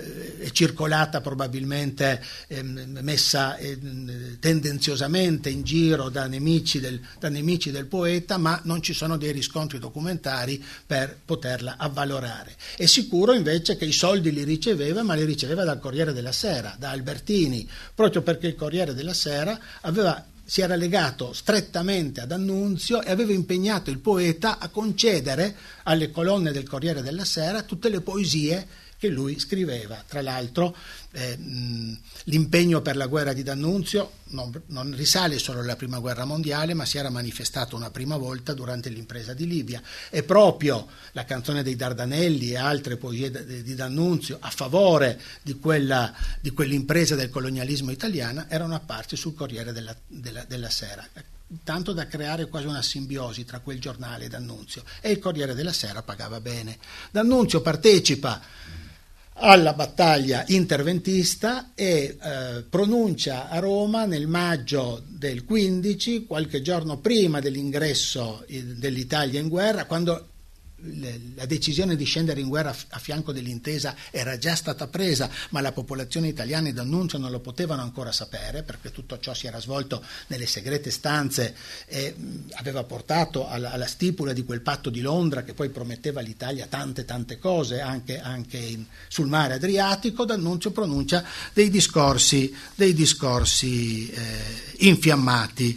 è circolata probabilmente, eh, messa eh, tendenziosamente in giro da nemici, del, da nemici del poeta, ma non ci sono dei riscontri documentari per poterla avvalorare. È sicuro invece che i soldi li riceveva, ma li riceveva dal Corriere della Sera, da Albertini, proprio perché il Corriere della Sera aveva si era legato strettamente ad D'Annunzio e aveva impegnato il poeta a concedere alle colonne del Corriere della Sera tutte le poesie che lui scriveva. Tra l'altro eh, l'impegno per la guerra di D'Annunzio non, non risale solo alla prima guerra mondiale, ma si era manifestato una prima volta durante l'impresa di Libia, e proprio la canzone dei Dardanelli e altre poesie di D'Annunzio a favore di, quella, di quell'impresa del colonialismo italiana erano apparse sul Corriere della, della, della Sera, tanto da creare quasi una simbiosi tra quel giornale e D'Annunzio, e il Corriere della Sera pagava bene. D'Annunzio partecipa alla battaglia interventista e eh, pronuncia a Roma nel maggio del quindici, qualche giorno prima dell'ingresso dell'Italia in guerra, quando la decisione di scendere in guerra a fianco dell'intesa era già stata presa, ma la popolazione italiana e D'Annunzio non lo potevano ancora sapere, perché tutto ciò si era svolto nelle segrete stanze e aveva portato alla, alla stipula di quel patto di Londra che poi prometteva all'Italia tante tante cose anche, anche in, sul mare Adriatico. D'Annunzio pronuncia dei discorsi, dei discorsi eh, infiammati.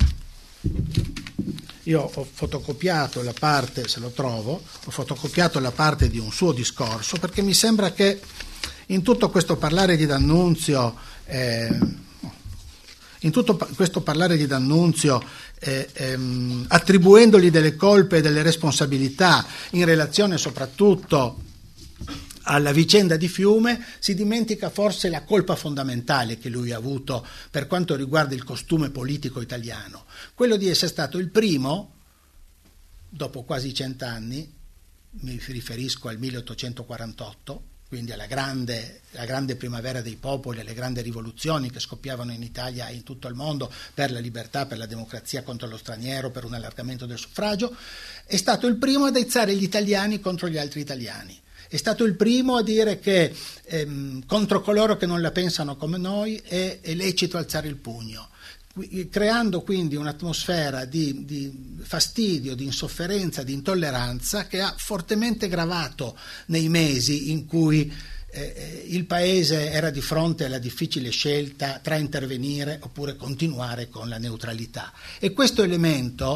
Io ho fotocopiato la parte, se lo trovo, ho fotocopiato la parte di un suo discorso, perché mi sembra che in tutto questo parlare di D'Annunzio, eh, in tutto questo parlare di D'Annunzio, eh, ehm, attribuendogli delle colpe e delle responsabilità in relazione soprattutto alla vicenda di Fiume, si dimentica forse la colpa fondamentale che lui ha avuto per quanto riguarda il costume politico italiano, quello di essere stato il primo, dopo quasi cent'anni, mi riferisco al milleottocentoquarantotto, quindi alla grande, la grande primavera dei popoli, alle grandi rivoluzioni che scoppiavano in Italia e in tutto il mondo per la libertà, per la democrazia contro lo straniero, per un allargamento del suffragio, è stato il primo ad aizzare gli italiani contro gli altri italiani. È stato il primo a dire che ehm, contro coloro che non la pensano come noi è, è lecito alzare il pugno, creando quindi un'atmosfera di, di fastidio, di insofferenza, di intolleranza che ha fortemente gravato nei mesi in cui eh, il Paese era di fronte alla difficile scelta tra intervenire oppure continuare con la neutralità. E questo elemento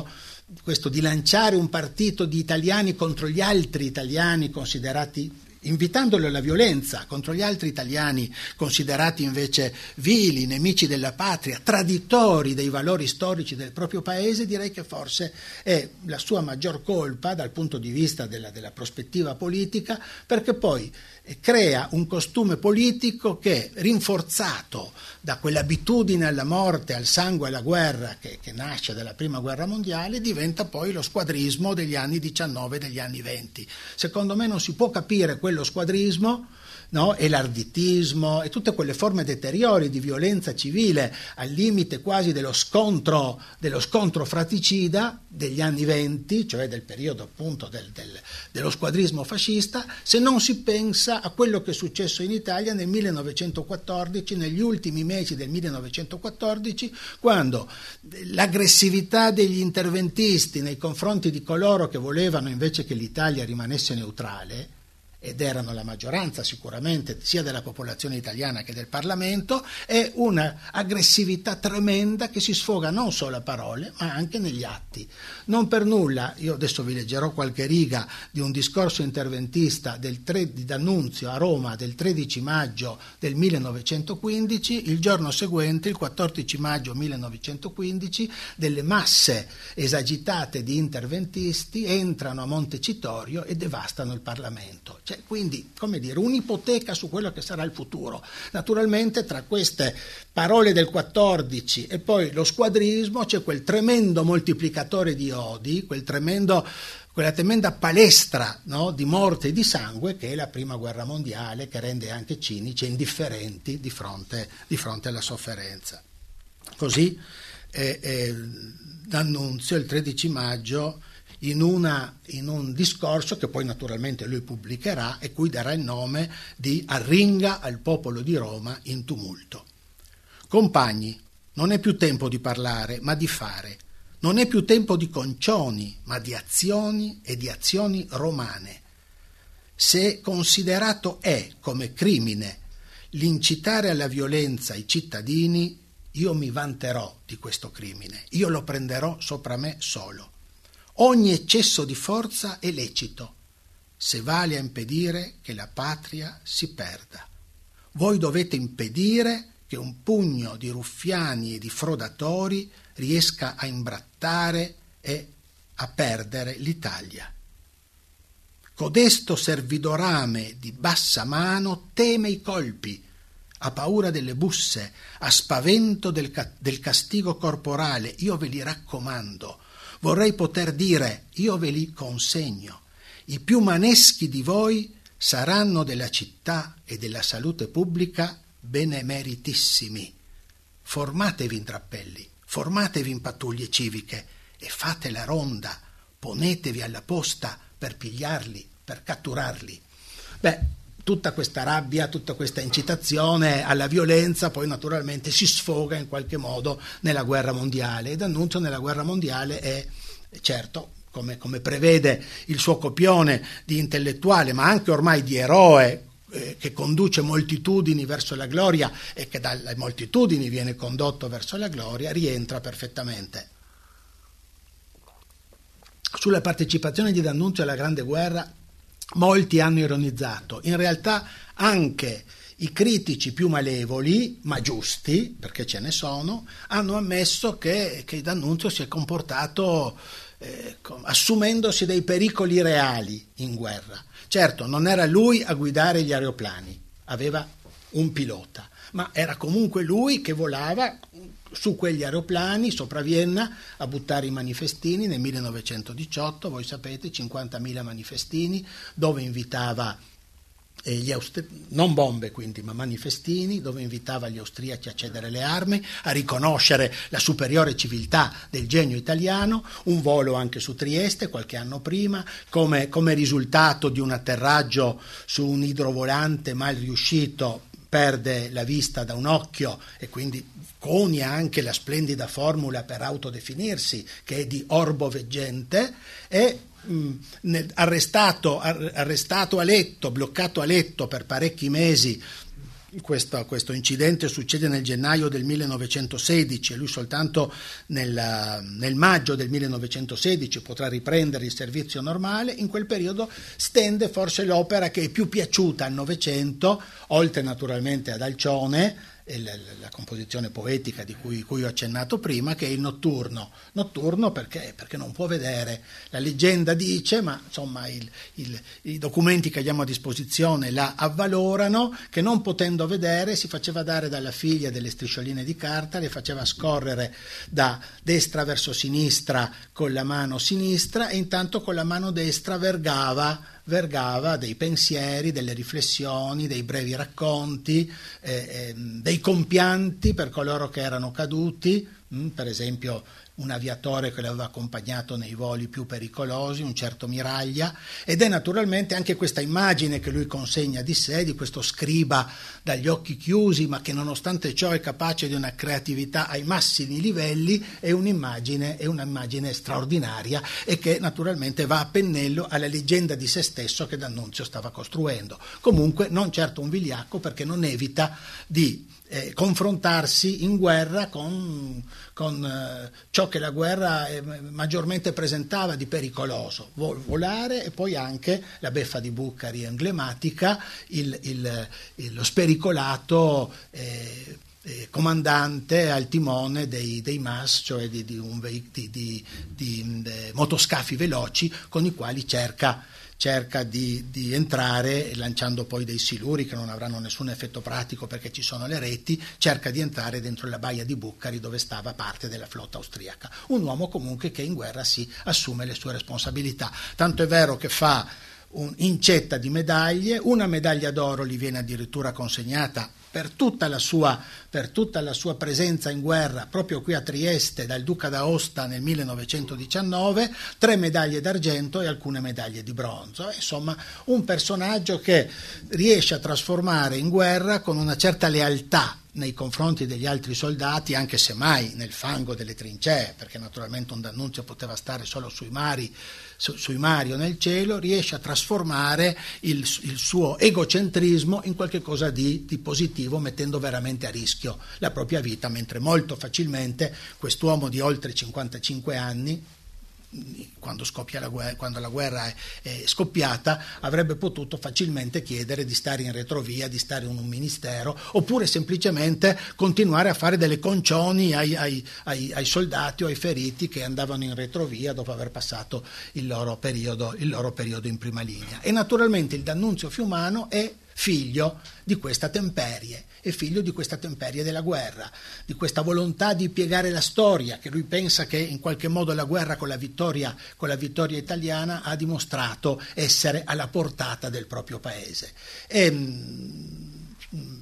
questo di lanciare un partito di italiani contro gli altri italiani considerati, invitandoli alla violenza contro gli altri italiani considerati invece vili, nemici della patria, traditori dei valori storici del proprio paese, direi che forse è la sua maggior colpa dal punto di vista della, della prospettiva politica, perché poi crea un costume politico che, rinforzato da quell'abitudine alla morte, al sangue, alla guerra che, che nasce dalla prima guerra mondiale, diventa poi lo squadrismo degli anni diciannove e degli anni venti. Secondo me non si può capire quello squadrismo, no? E l'arditismo e tutte quelle forme deteriori di violenza civile al limite quasi dello scontro, dello scontro fratricida degli anni venti, cioè del periodo appunto del, del, dello squadrismo fascista, se non si pensa a quello che è successo in Italia nel millenovecentoquattordici, negli ultimi mesi del millenovecentoquattordici, quando l'aggressività degli interventisti nei confronti di coloro che volevano invece che l'Italia rimanesse neutrale, ed erano la maggioranza sicuramente sia della popolazione italiana che del Parlamento, è un'aggressività tremenda che si sfoga non solo a parole ma anche negli atti. Non per nulla, io adesso vi leggerò qualche riga di un discorso interventista del tre, di D'Annunzio a Roma del tredici maggio del millenovecentoquindici, il giorno seguente, il quattordici maggio millenovecentoquindici, delle masse esagitate di interventisti entrano a Montecitorio e devastano il Parlamento. Cioè, quindi, come dire, un'ipoteca su quello che sarà il futuro. Naturalmente tra queste parole del quattordici e poi lo squadrismo c'è quel tremendo moltiplicatore di odi, quel tremendo, quella tremenda palestra, no, di morte e di sangue che è la prima guerra mondiale, che rende anche cinici e indifferenti di fronte, di fronte alla sofferenza. Così eh, eh, D'Annunzio il tredici maggio In, una, in un discorso che poi naturalmente lui pubblicherà e cui darà il nome di Arringa al popolo di Roma in tumulto. Compagni, non è più tempo di parlare, ma di fare. Non è più tempo di concioni, ma di azioni e di azioni romane. Se considerato è come crimine l'incitare alla violenza i cittadini, io mi vanterò di questo crimine, io lo prenderò sopra me solo. Ogni eccesso di forza è lecito, se vale a impedire che la patria si perda. Voi dovete impedire che un pugno di ruffiani e di frodatori riesca a imbrattare e a perdere l'Italia. Codesto servidorame di bassa mano teme i colpi, ha paura delle busse, ha spavento del, ca- del castigo corporale. Io ve li raccomando. Vorrei poter dire, io ve li consegno, i più maneschi di voi saranno della città e della salute pubblica benemeritissimi. Formatevi in trappelli, formatevi in pattuglie civiche e fate la ronda, ponetevi alla posta per pigliarli, per catturarli. Beh, tutta questa rabbia, tutta questa incitazione alla violenza poi naturalmente si sfoga in qualche modo nella guerra mondiale, e D'Annunzio nella guerra mondiale è, certo, come, come prevede il suo copione di intellettuale ma anche ormai di eroe eh, che conduce moltitudini verso la gloria e che dalle moltitudini viene condotto verso la gloria, rientra perfettamente. Sulla partecipazione di D'Annunzio alla Grande Guerra molti hanno ironizzato, in realtà anche i critici più malevoli, ma giusti, perché ce ne sono, hanno ammesso che, che D'Annunzio si è comportato eh, assumendosi dei pericoli reali in guerra. Certo, non era lui a guidare gli aeroplani, aveva un pilota, ma era comunque lui che volava su quegli aeroplani sopra Vienna a buttare i manifestini nel millenovecentodiciotto, voi sapete, cinquantamila manifestini, dove invitava eh, gli austri- non bombe quindi, ma manifestini, dove invitava gli austriaci a cedere le armi, a riconoscere la superiore civiltà del genio italiano, un volo anche su Trieste qualche anno prima, come, come risultato di un atterraggio su un idrovolante mal riuscito, perde la vista da un occhio e quindi conia anche la splendida formula per autodefinirsi che è di orbo veggente, e mh, arrestato, ar- arrestato a letto, bloccato a letto per parecchi mesi Questo, questo incidente succede nel gennaio del millenovecentosedici e lui soltanto nel, nel maggio del millenovecentosedici potrà riprendere il servizio normale. In quel periodo stende forse l'opera che è più piaciuta al Novecento, oltre naturalmente ad Alcione, La, la composizione poetica di cui, cui ho accennato prima, che è il notturno. Notturno perché? Perché non può vedere. La leggenda dice, ma insomma il, il, i documenti che abbiamo a disposizione la avvalorano, che non potendo vedere si faceva dare dalla figlia delle striscioline di carta, le faceva scorrere da destra verso sinistra con la mano sinistra e intanto con la mano destra vergava vergava dei pensieri, delle riflessioni, dei brevi racconti, eh, eh, dei compianti per coloro che erano caduti, mh, per esempio un aviatore che l'aveva accompagnato nei voli più pericolosi, un certo Miraglia, ed è naturalmente anche questa immagine che lui consegna di sé, di questo scriba dagli occhi chiusi, ma che nonostante ciò è capace di una creatività ai massimi livelli, è un'immagine, è un'immagine straordinaria e che naturalmente va a pennello alla leggenda di se stesso che D'Annunzio stava costruendo. Comunque non certo un vigliacco, perché non evita di Eh, confrontarsi in guerra con, con eh, ciò che la guerra eh, maggiormente presentava di pericoloso, Vol- volare e poi anche la beffa di Bucari emblematica, il, il, il, lo spericolato eh, eh, comandante al timone dei, dei M A S, cioè di, di, un, di, di, di, di eh, motoscafi veloci con i quali cerca cerca di, di entrare, lanciando poi dei siluri che non avranno nessun effetto pratico perché ci sono le reti, cerca di entrare dentro la baia di Bucari dove stava parte della flotta austriaca. Un uomo comunque che in guerra si assume le sue responsabilità, tanto è vero che fa un'incetta di medaglie, una medaglia d'oro gli viene addirittura consegnata per tutta la sua, per tutta la sua presenza in guerra proprio qui a Trieste dal Duca d'Aosta nel millenovecentodiciannove, tre medaglie d'argento e alcune medaglie di bronzo. Insomma, un personaggio che riesce a trasformare in guerra con una certa lealtà nei confronti degli altri soldati, anche se mai nel fango delle trincee, perché naturalmente un D'Annunzio poteva stare solo sui mari, su, sui mari o nel cielo, riesce a trasformare il, il suo egocentrismo in qualche cosa di, di positivo, mettendo veramente a rischio la propria vita, mentre molto facilmente quest'uomo di oltre cinquantacinque anni, quando scoppia la guerra, quando la guerra è, è scoppiata, avrebbe potuto facilmente chiedere di stare in retrovia, di stare in un ministero, oppure semplicemente continuare a fare delle concioni ai, ai, ai, ai soldati o ai feriti che andavano in retrovia dopo aver passato il loro periodo, il loro periodo in prima linea. E naturalmente il D'Annunzio Fiumano è figlio di questa temperie, è figlio di questa temperie della guerra, di questa volontà di piegare la storia, che lui pensa che in qualche modo la guerra con la vittoria, con la vittoria italiana ha dimostrato essere alla portata del proprio paese. E, mh,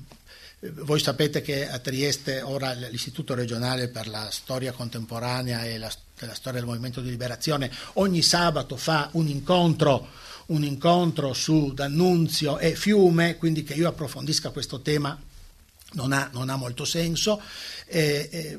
voi sapete che a Trieste ora l'Istituto regionale per la storia contemporanea e la, la storia del movimento di liberazione ogni sabato fa un incontro un incontro su D'Annunzio e Fiume, quindi che io approfondisca questo tema non ha, non ha molto senso. Eh, eh,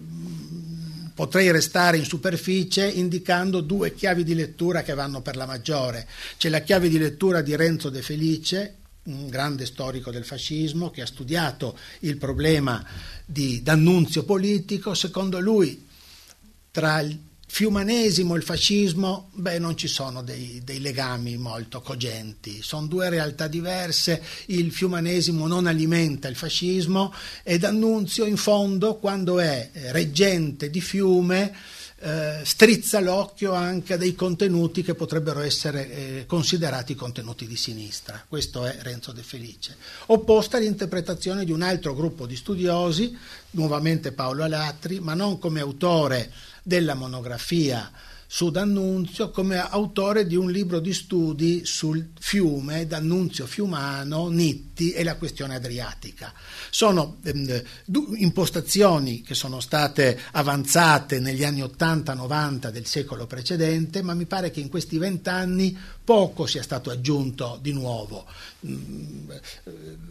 potrei restare in superficie indicando due chiavi di lettura che vanno per la maggiore. C'è la chiave di lettura di Renzo De Felice, un grande storico del fascismo che ha studiato il problema di D'Annunzio politico. Secondo lui tra il fiumanesimo e il fascismo, beh, non ci sono dei, dei legami molto cogenti, sono due realtà diverse. Il fiumanesimo non alimenta il fascismo e D'Annunzio in fondo, quando è reggente di Fiume, eh, strizza l'occhio anche a dei contenuti che potrebbero essere eh, considerati contenuti di sinistra. Questo è Renzo De Felice, opposta all'interpretazione di un altro gruppo di studiosi, nuovamente Paolo Alatri, ma non come autore della monografia su D'Annunzio, come autore di un libro di studi sul fiume, D'Annunzio Fiumano, Nitti e la questione adriatica. Sono ehm, impostazioni che sono state avanzate negli anni ottanta novanta del secolo precedente, ma mi pare che in questi vent'anni poco sia stato aggiunto di nuovo. C'è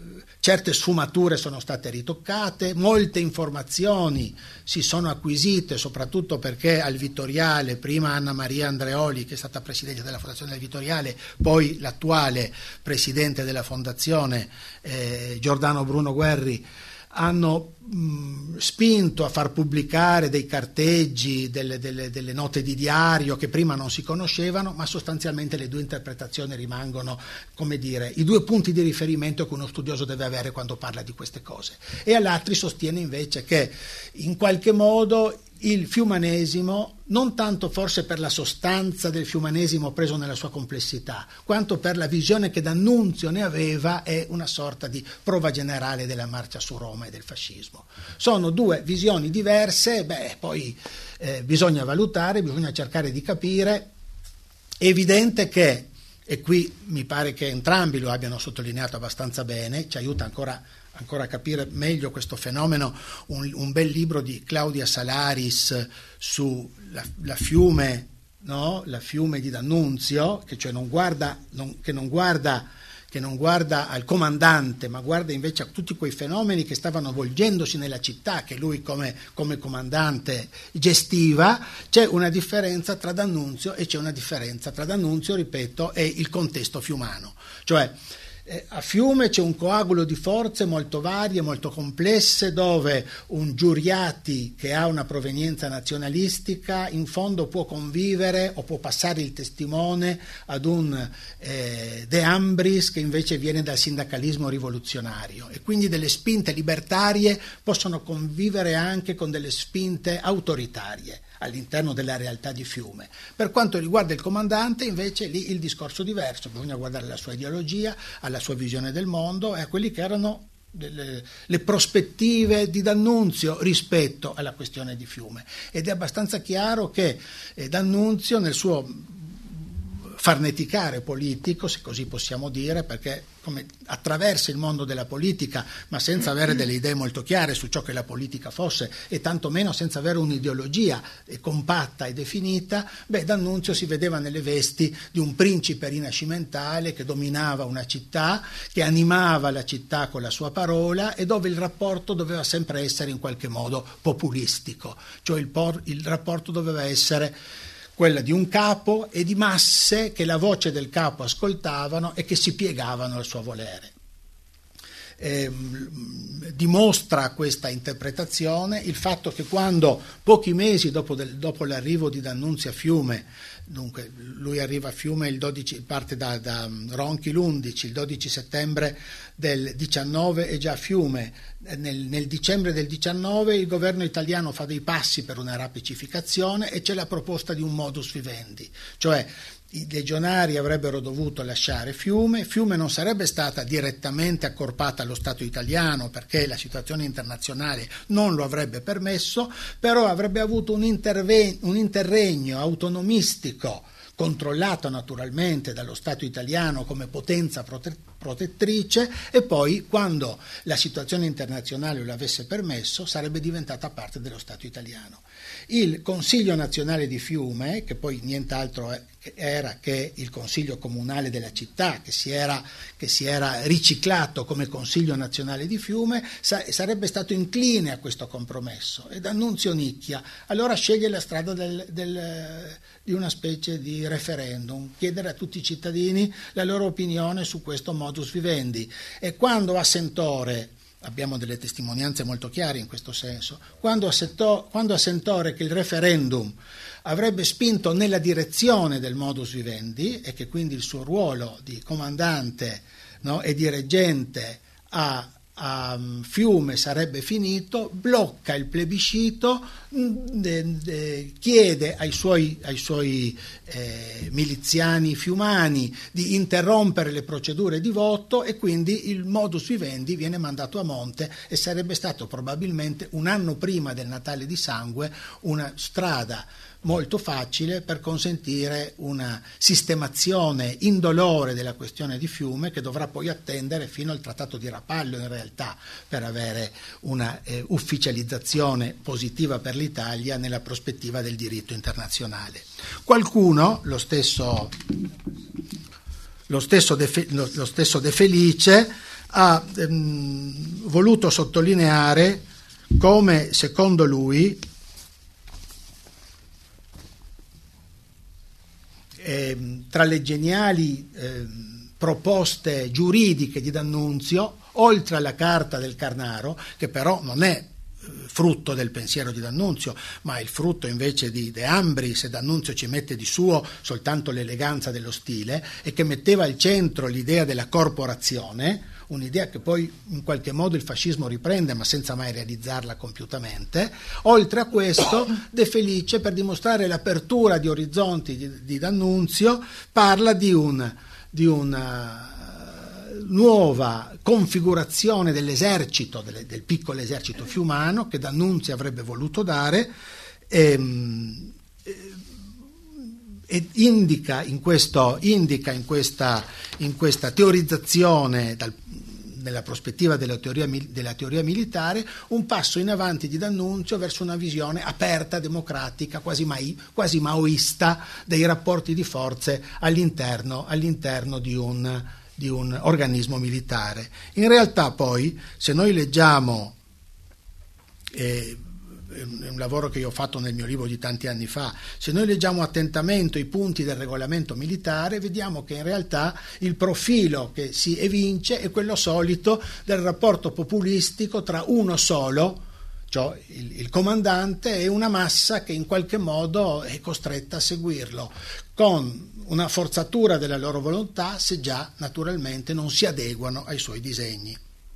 certe sfumature sono state ritoccate, molte informazioni si sono acquisite, soprattutto perché al Vittoriale, prima Anna Maria Andreoli, che è stata presidente della Fondazione del Vittoriale, poi l'attuale presidente della Fondazione, eh, Giordano Bruno Guerri, hanno mh, spinto a far pubblicare dei carteggi, delle, delle, delle note di diario che prima non si conoscevano, ma sostanzialmente le due interpretazioni rimangono, come dire, i due punti di riferimento che uno studioso deve avere quando parla di queste cose. E Alatri sostiene invece che in qualche modo il fiumanesimo, non tanto forse per la sostanza del fiumanesimo preso nella sua complessità, quanto per la visione che D'Annunzio ne aveva, è una sorta di prova generale della marcia su Roma e del fascismo. Sono due visioni diverse, beh, poi eh, bisogna valutare, bisogna cercare di capire. È evidente che, e qui mi pare che entrambi lo abbiano sottolineato abbastanza bene, ci aiuta ancora ancora a capire meglio questo fenomeno, un, un bel libro di Claudia Salaris su la, la fiume, no? La fiume di D'Annunzio, che cioè non guarda, non, che non guarda che non guarda al comandante, ma guarda invece a tutti quei fenomeni che stavano volgendosi nella città, che lui come, come comandante gestiva. C'è una differenza tra D'Annunzio e c'è una differenza tra D'Annunzio, ripeto, e il contesto fiumano, cioè a Fiume c'è un coagulo di forze molto varie, molto complesse, dove un Giuriati che ha una provenienza nazionalistica in fondo può convivere o può passare il testimone ad un eh, De Ambris che invece viene dal sindacalismo rivoluzionario, e quindi delle spinte libertarie possono convivere anche con delle spinte autoritarie all'interno della realtà di Fiume. Per quanto riguarda il comandante, invece, lì il discorso è diverso, bisogna guardare alla sua ideologia, alla sua visione del mondo e a quelli che erano delle, le prospettive di D'Annunzio rispetto alla questione di Fiume. Ed è abbastanza chiaro che eh, D'Annunzio nel suo farneticare politico, se così possiamo dire, perché come attraversa il mondo della politica ma senza avere delle idee molto chiare su ciò che la politica fosse, e tantomeno senza avere un'ideologia compatta e definita, beh, D'Annunzio si vedeva nelle vesti di un principe rinascimentale che dominava una città, che animava la città con la sua parola e dove il rapporto doveva sempre essere in qualche modo populistico, cioè il, por- il rapporto doveva essere quella di un capo e di masse che la voce del capo ascoltavano e che si piegavano al suo volere. Eh, dimostra questa interpretazione il fatto che quando pochi mesi dopo, del, dopo l'arrivo di D'Annunzio a Fiume, dunque lui arriva a Fiume il dodici, parte da, da Ronchi l'undici, il dodici settembre del diciannove è già a Fiume, nel, nel dicembre del diciannove il governo italiano fa dei passi per una rapacificazione e c'è la proposta di un modus vivendi, cioè i legionari avrebbero dovuto lasciare Fiume, Fiume non sarebbe stata direttamente accorpata allo Stato italiano perché la situazione internazionale non lo avrebbe permesso, però avrebbe avuto un, interve- un interregno autonomistico controllato naturalmente dallo Stato italiano come potenza prote- protettrice, e poi quando la situazione internazionale lo avesse permesso sarebbe diventata parte dello Stato italiano. Il Consiglio Nazionale di Fiume, che poi nient'altro era che il Consiglio Comunale della città, che si era, che si era riciclato come Consiglio Nazionale di Fiume, sa- sarebbe stato incline a questo compromesso, e D'Annunzio nicchia, allora sceglie la strada del, del, di una specie di referendum, chiedere a tutti i cittadini la loro opinione su questo modus vivendi, e quando a Sentore, abbiamo delle testimonianze molto chiare in questo senso, quando a, Seto, quando a Sentore che il referendum avrebbe spinto nella direzione del modus vivendi e che quindi il suo ruolo di comandante, no, e di reggente a, a Fiume sarebbe finito, blocca il plebiscito, de, de, chiede ai suoi, ai suoi eh, miliziani fiumani di interrompere le procedure di voto, e quindi il modus vivendi viene mandato a monte, e sarebbe stato probabilmente un anno prima del Natale di Sangue una strada molto facile per consentire una sistemazione indolore della questione di Fiume, che dovrà poi attendere fino al Trattato di Rapallo in realtà per avere una eh, ufficializzazione positiva per l'Italia nella prospettiva del diritto internazionale. Qualcuno, lo stesso, lo stesso, De, lo, lo stesso De Felice, ha ehm, voluto sottolineare come, secondo lui, ehm, tra le geniali ehm, proposte giuridiche di D'Annunzio, oltre alla Carta del Carnaro, che però non è frutto del pensiero di D'Annunzio, ma è il frutto invece di De Ambris, e D'Annunzio ci mette di suo soltanto l'eleganza dello stile, e che metteva al centro l'idea della corporazione, un'idea che poi in qualche modo il fascismo riprende, ma senza mai realizzarla compiutamente. Oltre a questo, De Felice, per dimostrare l'apertura di orizzonti di, di D'Annunzio, parla di un di una nuova configurazione dell'esercito, del, del piccolo esercito fiumano che D'Annunzio avrebbe voluto dare, ehm, e indica in, questo, indica in, questa, in questa teorizzazione dal, nella prospettiva della teoria, della teoria militare, un passo in avanti di D'Annunzio verso una visione aperta, democratica, quasi, mai, quasi maoista dei rapporti di forze all'interno, all'interno di un di un organismo militare. In realtà poi, se noi leggiamo, eh, è un lavoro che io ho fatto nel mio libro di tanti anni fa, se noi leggiamo attentamente i punti del regolamento militare, vediamo che in realtà il profilo che si evince è quello solito del rapporto populistico tra uno solo, cioè il, il comandante, e una massa che in qualche modo è costretta a seguirlo, con una forzatura della loro volontà, se già naturalmente non si adeguano ai suoi disegni.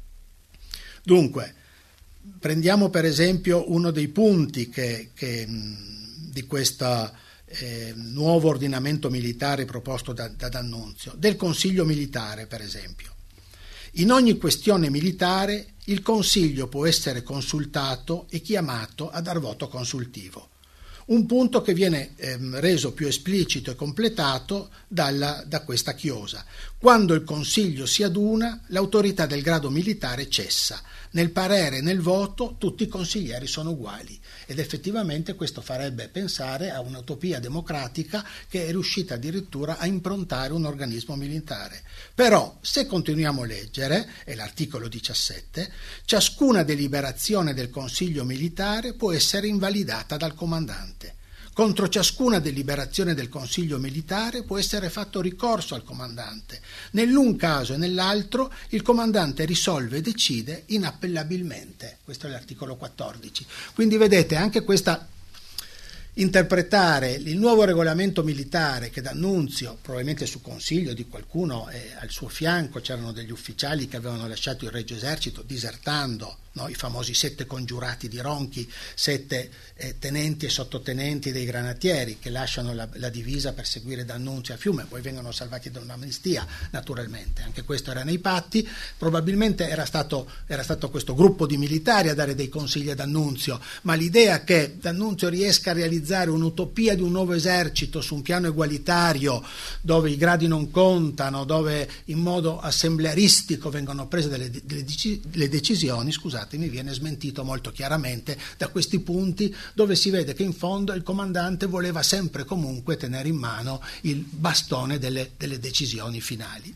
Dunque, prendiamo per esempio uno dei punti che, che, di questo eh, nuovo ordinamento militare proposto da, da D'Annunzio, del Consiglio militare per esempio. In ogni questione militare il Consiglio può essere consultato e chiamato a dar voto consultivo. Un punto che viene ehm, reso più esplicito e completato dalla, da questa chiosa. Quando il Consiglio si aduna, l'autorità del grado militare cessa. Nel parere e nel voto tutti i consiglieri sono uguali, ed effettivamente questo farebbe pensare a un'utopia democratica che è riuscita addirittura a improntare un organismo militare. Però, se continuiamo a leggere, è l'articolo diciassette, ciascuna deliberazione del Consiglio militare può essere invalidata dal comandante. Contro ciascuna deliberazione del Consiglio militare può essere fatto ricorso al comandante. Nell'un caso e nell'altro il comandante risolve e decide inappellabilmente. Questo è l'articolo quattordici. Quindi vedete anche questa interpretare il nuovo regolamento militare che D'Annunzio, probabilmente su consiglio di qualcuno, eh, al suo fianco c'erano degli ufficiali che avevano lasciato il Regio Esercito disertando, no? I famosi sette congiurati di Ronchi, sette eh, tenenti e sottotenenti dei granatieri che lasciano la, la divisa per seguire D'Annunzio a Fiume, poi vengono salvati da un'amnistia naturalmente, anche questo era nei patti. Probabilmente era stato, era stato questo gruppo di militari a dare dei consigli a D'Annunzio, ma l'idea che D'Annunzio riesca a realizzare un'utopia di un nuovo esercito su un piano egualitario, dove i gradi non contano, dove in modo assemblearistico vengono prese delle, delle, delle decisioni, scusatemi, viene smentito molto chiaramente da questi punti, dove si vede che in fondo il comandante voleva sempre comunque tenere in mano il bastone delle, delle decisioni finali.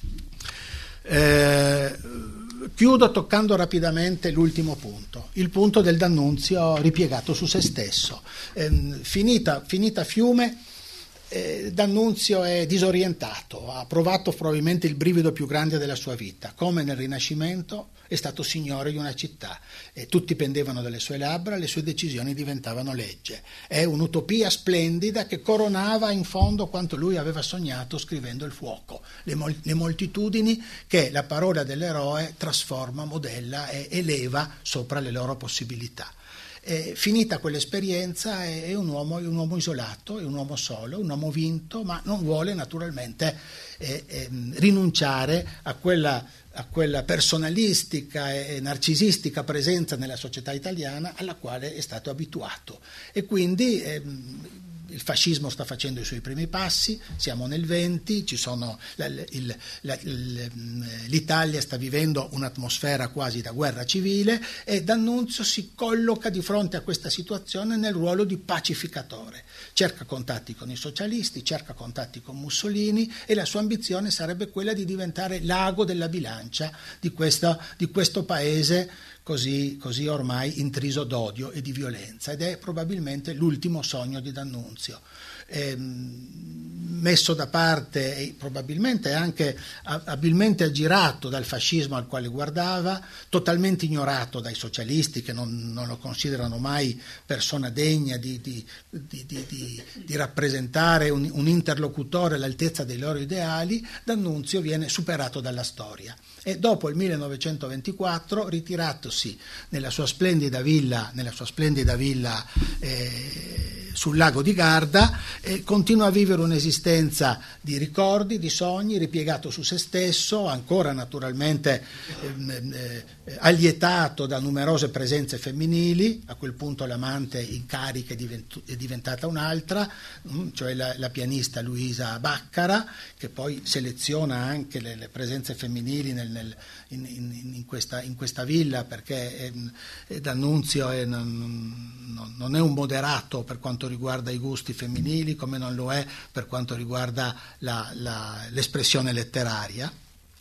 Eh, Chiudo toccando rapidamente l'ultimo punto, il punto del D'Annunzio ripiegato su se stesso. Eh, finita, finita Fiume, eh, D'Annunzio è disorientato, ha provato probabilmente il brivido più grande della sua vita. Come nel Rinascimento è stato signore di una città, e tutti pendevano dalle sue labbra, le sue decisioni diventavano legge. È un'utopia splendida che coronava in fondo quanto lui aveva sognato scrivendo Il fuoco, le, mol- le moltitudini che la parola dell'eroe trasforma, modella e eleva sopra le loro possibilità. E finita quell'esperienza è, è, un uomo, è un uomo isolato, è un uomo solo, un uomo vinto, ma non vuole naturalmente eh, eh, rinunciare a quella, a quella personalistica e narcisistica presenza nella società italiana alla quale è stato abituato, e quindi eh, il fascismo sta facendo i suoi primi passi, siamo nel venti, ci sono, la, il, la, l'Italia sta vivendo un'atmosfera quasi da guerra civile e D'Annunzio si colloca di fronte a questa situazione nel ruolo di pacificatore. Cerca contatti con i socialisti, cerca contatti con Mussolini e la sua ambizione sarebbe quella di diventare l'ago della bilancia di, questa, di questo paese Così, così ormai intriso d'odio e di violenza, ed è probabilmente l'ultimo sogno di D'Annunzio. Eh, messo da parte e probabilmente anche abilmente aggirato dal fascismo al quale guardava, totalmente ignorato dai socialisti che non, non lo considerano mai persona degna di, di, di, di, di, di rappresentare un, un interlocutore all'altezza dei loro ideali, D'Annunzio viene superato dalla storia. E dopo il millenovecentoventiquattro, ritiratosi nella sua splendida villa, nella sua splendida villa eh, sul lago di Garda, eh, continua a vivere un'esistenza di ricordi, di sogni, ripiegato su se stesso, ancora naturalmente eh, eh, allietato da numerose presenze femminili. A quel punto l'amante in carica è, divent- è diventata un'altra, mh, cioè la, la pianista Luisa Baccara, che poi seleziona anche le, le presenze femminili nel Nel, in, in, in, questa, in questa villa, perché è, è D'Annunzio è, non, non è un moderato per quanto riguarda i gusti femminili, come non lo è per quanto riguarda la, la, l'espressione letteraria,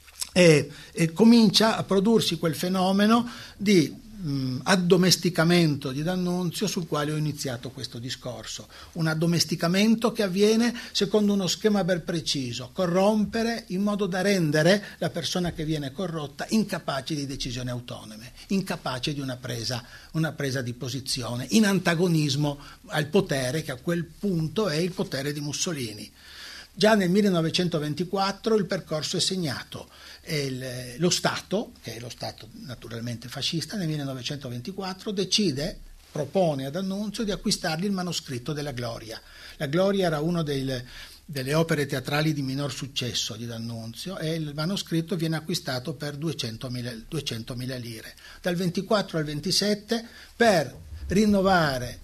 e, e comincia a prodursi quel fenomeno di mh, addomesticamento di D'Annunzio sul quale ho iniziato questo discorso, un addomesticamento che avviene secondo uno schema ben preciso: corrompere in modo da rendere la persona che viene corrotta incapace di decisioni autonome, incapace di una presa, una presa di posizione, in antagonismo al potere che a quel punto è il potere di Mussolini. Già nel millenovecentoventiquattro il percorso è segnato. Il, lo Stato, che è lo Stato naturalmente fascista, nel millenovecentoventiquattro decide, propone ad D'Annunzio di acquistargli il manoscritto della Gloria. La Gloria era una delle opere teatrali di minor successo di D'Annunzio e il manoscritto viene acquistato per duecentomila lire. Dal ventiquattro al ventisette, per rinnovare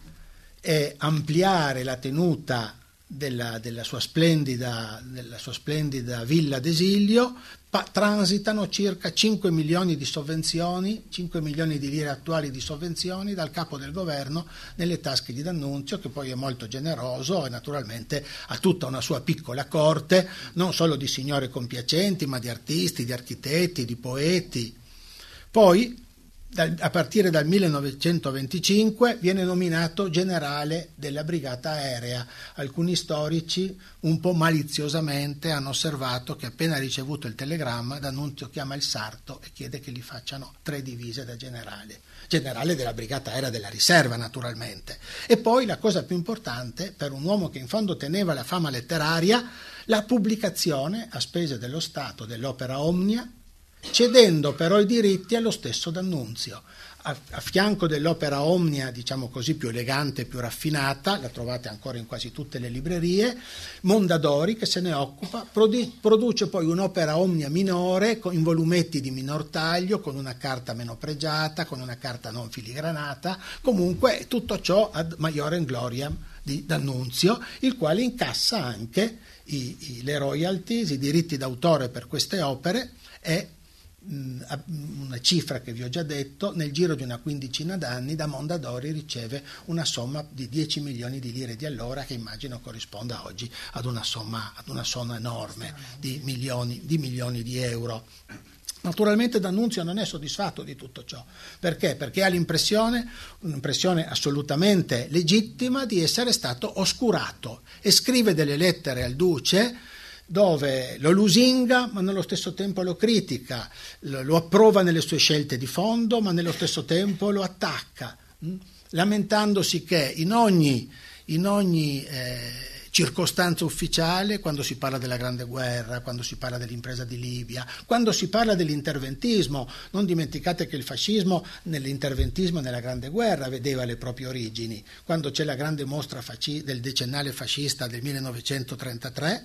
e ampliare la tenuta Della, della, sua splendida, della sua splendida villa d'esilio, pa- transitano circa cinque milioni di sovvenzioni, cinque milioni di lire attuali di sovvenzioni dal capo del governo nelle tasche di D'Annunzio, che poi è molto generoso e naturalmente ha tutta una sua piccola corte, non solo di signore compiacenti, ma di artisti, di architetti, di poeti. Poi a partire dal millenovecentoventicinque viene nominato generale della brigata aerea. Alcuni storici un po' maliziosamente hanno osservato che appena ricevuto il telegramma D'Annunzio chiama il sarto e chiede che gli facciano tre divise da generale, generale della brigata aerea della riserva naturalmente. E poi la cosa più importante per un uomo che in fondo teneva la fama letteraria, la pubblicazione a spese dello Stato dell'opera Omnia, cedendo però i diritti allo stesso D'Annunzio. A, a fianco dell'opera Omnia, diciamo così, più elegante, più raffinata, la trovate ancora in quasi tutte le librerie, Mondadori, che se ne occupa, produ- produce poi un'opera Omnia minore, con, in volumetti di minor taglio, con una carta meno pregiata, con una carta non filigranata, comunque tutto ciò ad maiorem gloriam di D'Annunzio, il quale incassa anche i, i, le royalties, i diritti d'autore per queste opere, e una cifra che vi ho già detto, nel giro di una quindicina d'anni da Mondadori riceve una somma di dieci milioni di lire di allora, che immagino corrisponda oggi ad una somma, ad una somma enorme di milioni, di milioni di euro. Naturalmente D'Annunzio non è soddisfatto di tutto ciò. Perché? Perché ha l'impressione, un'impressione assolutamente legittima, di essere stato oscurato, e scrive delle lettere al duce dove lo lusinga ma nello stesso tempo lo critica, lo approva nelle sue scelte di fondo ma nello stesso tempo lo attacca, lamentandosi che in ogni, in ogni eh, circostanza ufficiale, quando si parla della Grande Guerra, quando si parla dell'impresa di Libia, quando si parla dell'interventismo, non dimenticate che il fascismo nell'interventismo e nella Grande Guerra vedeva le proprie origini. Quando c'è la grande mostra fasci- del decennale fascista del millenovecentotrentatré,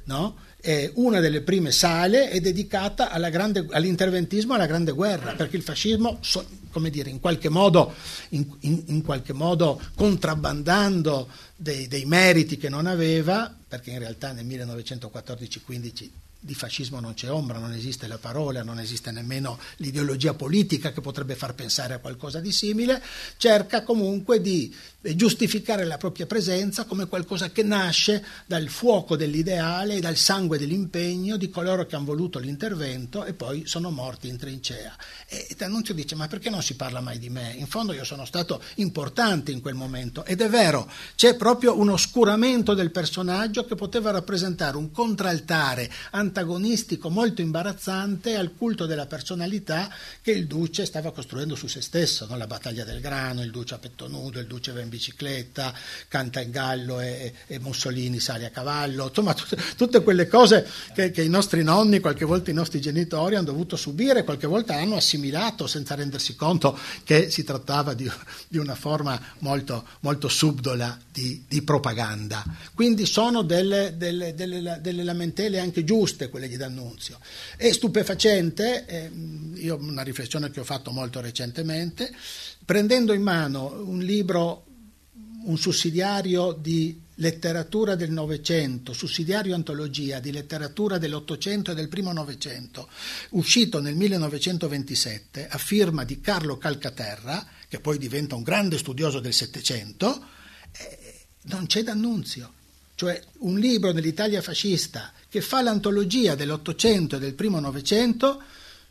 no? Eh, una delle prime sale è dedicata alla grande, all'interventismo, alla Grande Guerra, perché il fascismo, so, come dire, in qualche modo, in, in, in qualche modo contrabbandando dei, dei meriti che non aveva, perché in realtà nel millenovecentoquattordici quindici di fascismo non c'è ombra, non esiste la parola, non esiste nemmeno l'ideologia politica che potrebbe far pensare a qualcosa di simile, cerca comunque di giustificare la propria presenza come qualcosa che nasce dal fuoco dell'ideale e dal sangue dell'impegno di coloro che hanno voluto l'intervento e poi sono morti in trincea. E D'Annunzio dice: ma perché non si parla mai di me? In fondo io sono stato importante in quel momento. Ed è vero, c'è proprio un oscuramento del personaggio che poteva rappresentare un contraltare antagonistico molto imbarazzante al culto della personalità che il duce stava costruendo su se stesso, no? La battaglia del grano, il duce a petto nudo, il duce va in bicicletta, canta in gallo e, e Mussolini sale a cavallo, insomma tutte, tutte quelle cose che, che i nostri nonni, qualche volta i nostri genitori hanno dovuto subire, qualche volta hanno assimilato senza rendersi conto che si trattava di, di una forma molto, molto subdola di, di propaganda. Quindi sono delle, delle, delle, delle lamentele anche giuste quelle di D'Annunzio. È stupefacente, eh, io una riflessione che ho fatto molto recentemente, prendendo in mano un libro, un sussidiario di letteratura del Novecento, sussidiario antologia di letteratura dell'Ottocento e del primo Novecento, uscito nel millenovecentoventisette a firma di Carlo Calcaterra, che poi diventa un grande studioso del Settecento, eh, non c'è D'Annunzio. Cioè un libro dell'Italia fascista che fa l'antologia dell'Ottocento e del primo Novecento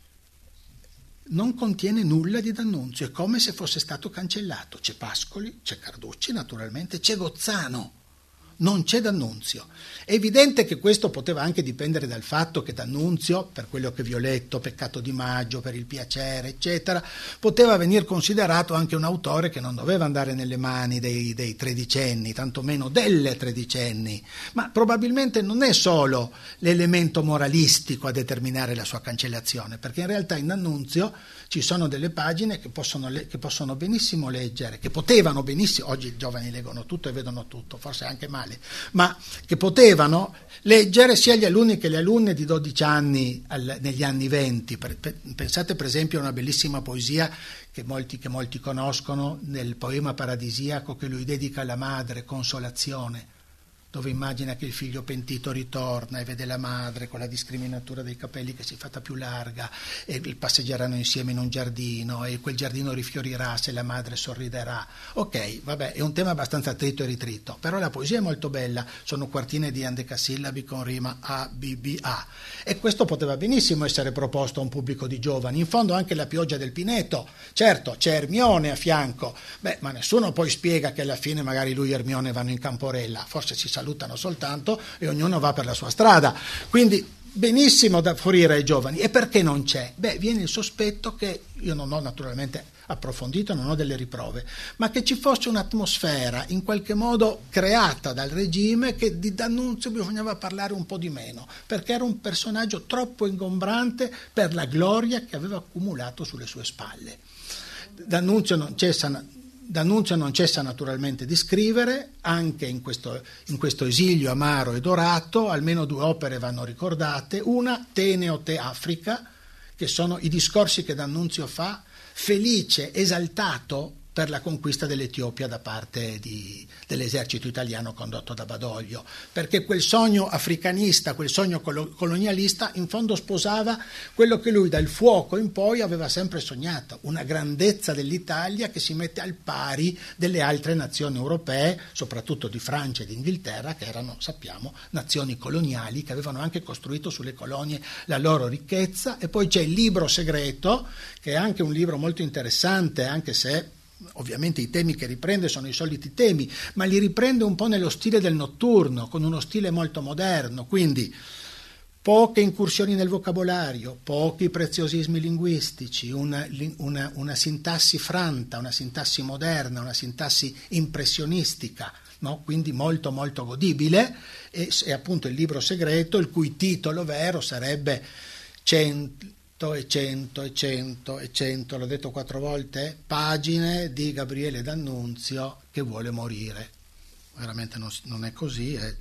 non contiene nulla di D'Annunzio, è come se fosse stato cancellato. C'è Pascoli, c'è Carducci naturalmente, c'è Gozzano, non c'è D'Annunzio. È evidente che questo poteva anche dipendere dal fatto che D'Annunzio, per quello che vi ho letto, Peccato di Maggio, Per il piacere, eccetera, poteva venir considerato anche un autore che non doveva andare nelle mani dei, dei tredicenni, tantomeno delle tredicenni, ma probabilmente non è solo l'elemento moralistico a determinare la sua cancellazione, perché in realtà in D'Annunzio ci sono delle pagine che possono, che possono benissimo leggere, che potevano benissimo, oggi i giovani leggono tutto e vedono tutto, forse anche male, ma che potevano leggere sia gli alunni che le alunne di dodici anni al, negli anni venti. Pensate per esempio a una bellissima poesia che molti, che molti conoscono, nel poema paradisiaco che lui dedica alla madre, Consolazione, dove immagina che il figlio pentito ritorna e vede la madre con la discriminatura dei capelli che si è fatta più larga e passeggeranno insieme in un giardino e quel giardino rifiorirà se la madre sorriderà. Ok, vabbè, è un tema abbastanza trito e ritrito, però la poesia è molto bella, sono quartine di endecasillabi con rima A, B, B, A, e questo poteva benissimo essere proposto a un pubblico di giovani. In fondo anche La pioggia del Pineto, certo c'è Ermione a fianco, beh, ma nessuno poi spiega che alla fine magari lui e Ermione vanno in Camporella, forse si salutano soltanto e ognuno va per la sua strada, quindi benissimo da fornire ai giovani. E perché non c'è? Beh, viene il sospetto che, io non ho naturalmente approfondito, non ho delle riprove, ma che ci fosse un'atmosfera in qualche modo creata dal regime che di D'Annunzio bisognava parlare un po' di meno, perché era un personaggio troppo ingombrante per la gloria che aveva accumulato sulle sue spalle. D'Annunzio non cessa D'Annunzio non cessa naturalmente di scrivere, anche in questo, in questo esilio amaro e dorato, almeno due opere vanno ricordate, una, Teneo te Africa, che sono i discorsi che D'Annunzio fa, felice, esaltato per la conquista dell'Etiopia da parte di, dell'esercito italiano condotto da Badoglio, perché quel sogno africanista, quel sogno colonialista in fondo sposava quello che lui dal fuoco in poi aveva sempre sognato, una grandezza dell'Italia che si mette al pari delle altre nazioni europee, soprattutto di Francia e di Inghilterra, che erano, sappiamo, nazioni coloniali che avevano anche costruito sulle colonie la loro ricchezza. E poi c'è il libro segreto, che è anche un libro molto interessante, anche se ovviamente i temi che riprende sono i soliti temi, ma li riprende un po' nello stile del notturno, con uno stile molto moderno, quindi poche incursioni nel vocabolario, pochi preziosismi linguistici, una, una, una sintassi franta, una sintassi moderna, una sintassi impressionistica, no? Quindi molto molto godibile. E è appunto il libro segreto, il cui titolo vero sarebbe cento e cento e cento e cento, l'ho detto quattro volte, pagine di Gabriele D'Annunzio che vuole morire. Veramente non, non è così, è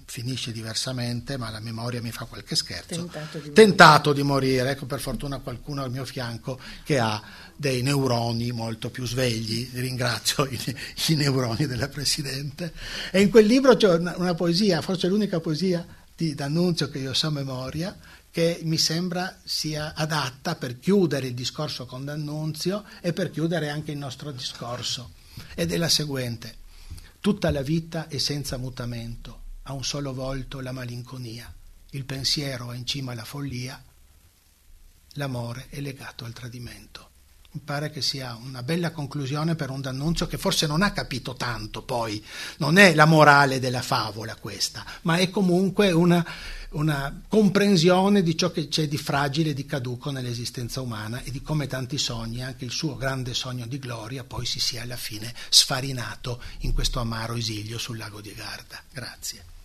finisce diversamente, ma la memoria mi fa qualche scherzo. Tentato di Tentato di morire. Ecco, per fortuna qualcuno al mio fianco che ha dei neuroni molto più svegli, ringrazio i, i neuroni della Presidente. E in quel libro c'è una, una poesia, forse l'unica poesia di D'Annunzio che io so a memoria, che mi sembra sia adatta per chiudere il discorso con D'Annunzio e per chiudere anche il nostro discorso, ed è la seguente: tutta la vita è senza mutamento, ha un solo volto la malinconia, il pensiero è in cima alla follia, l'amore è legato al tradimento. Mi pare che sia una bella conclusione per un D'Annunzio che forse non ha capito tanto, poi non è la morale della favola questa, ma è comunque una, una comprensione di ciò che c'è di fragile e di caduco nell'esistenza umana e di come tanti sogni, anche il suo grande sogno di gloria, poi si sia alla fine sfarinato in questo amaro esilio sul lago di Garda. Grazie.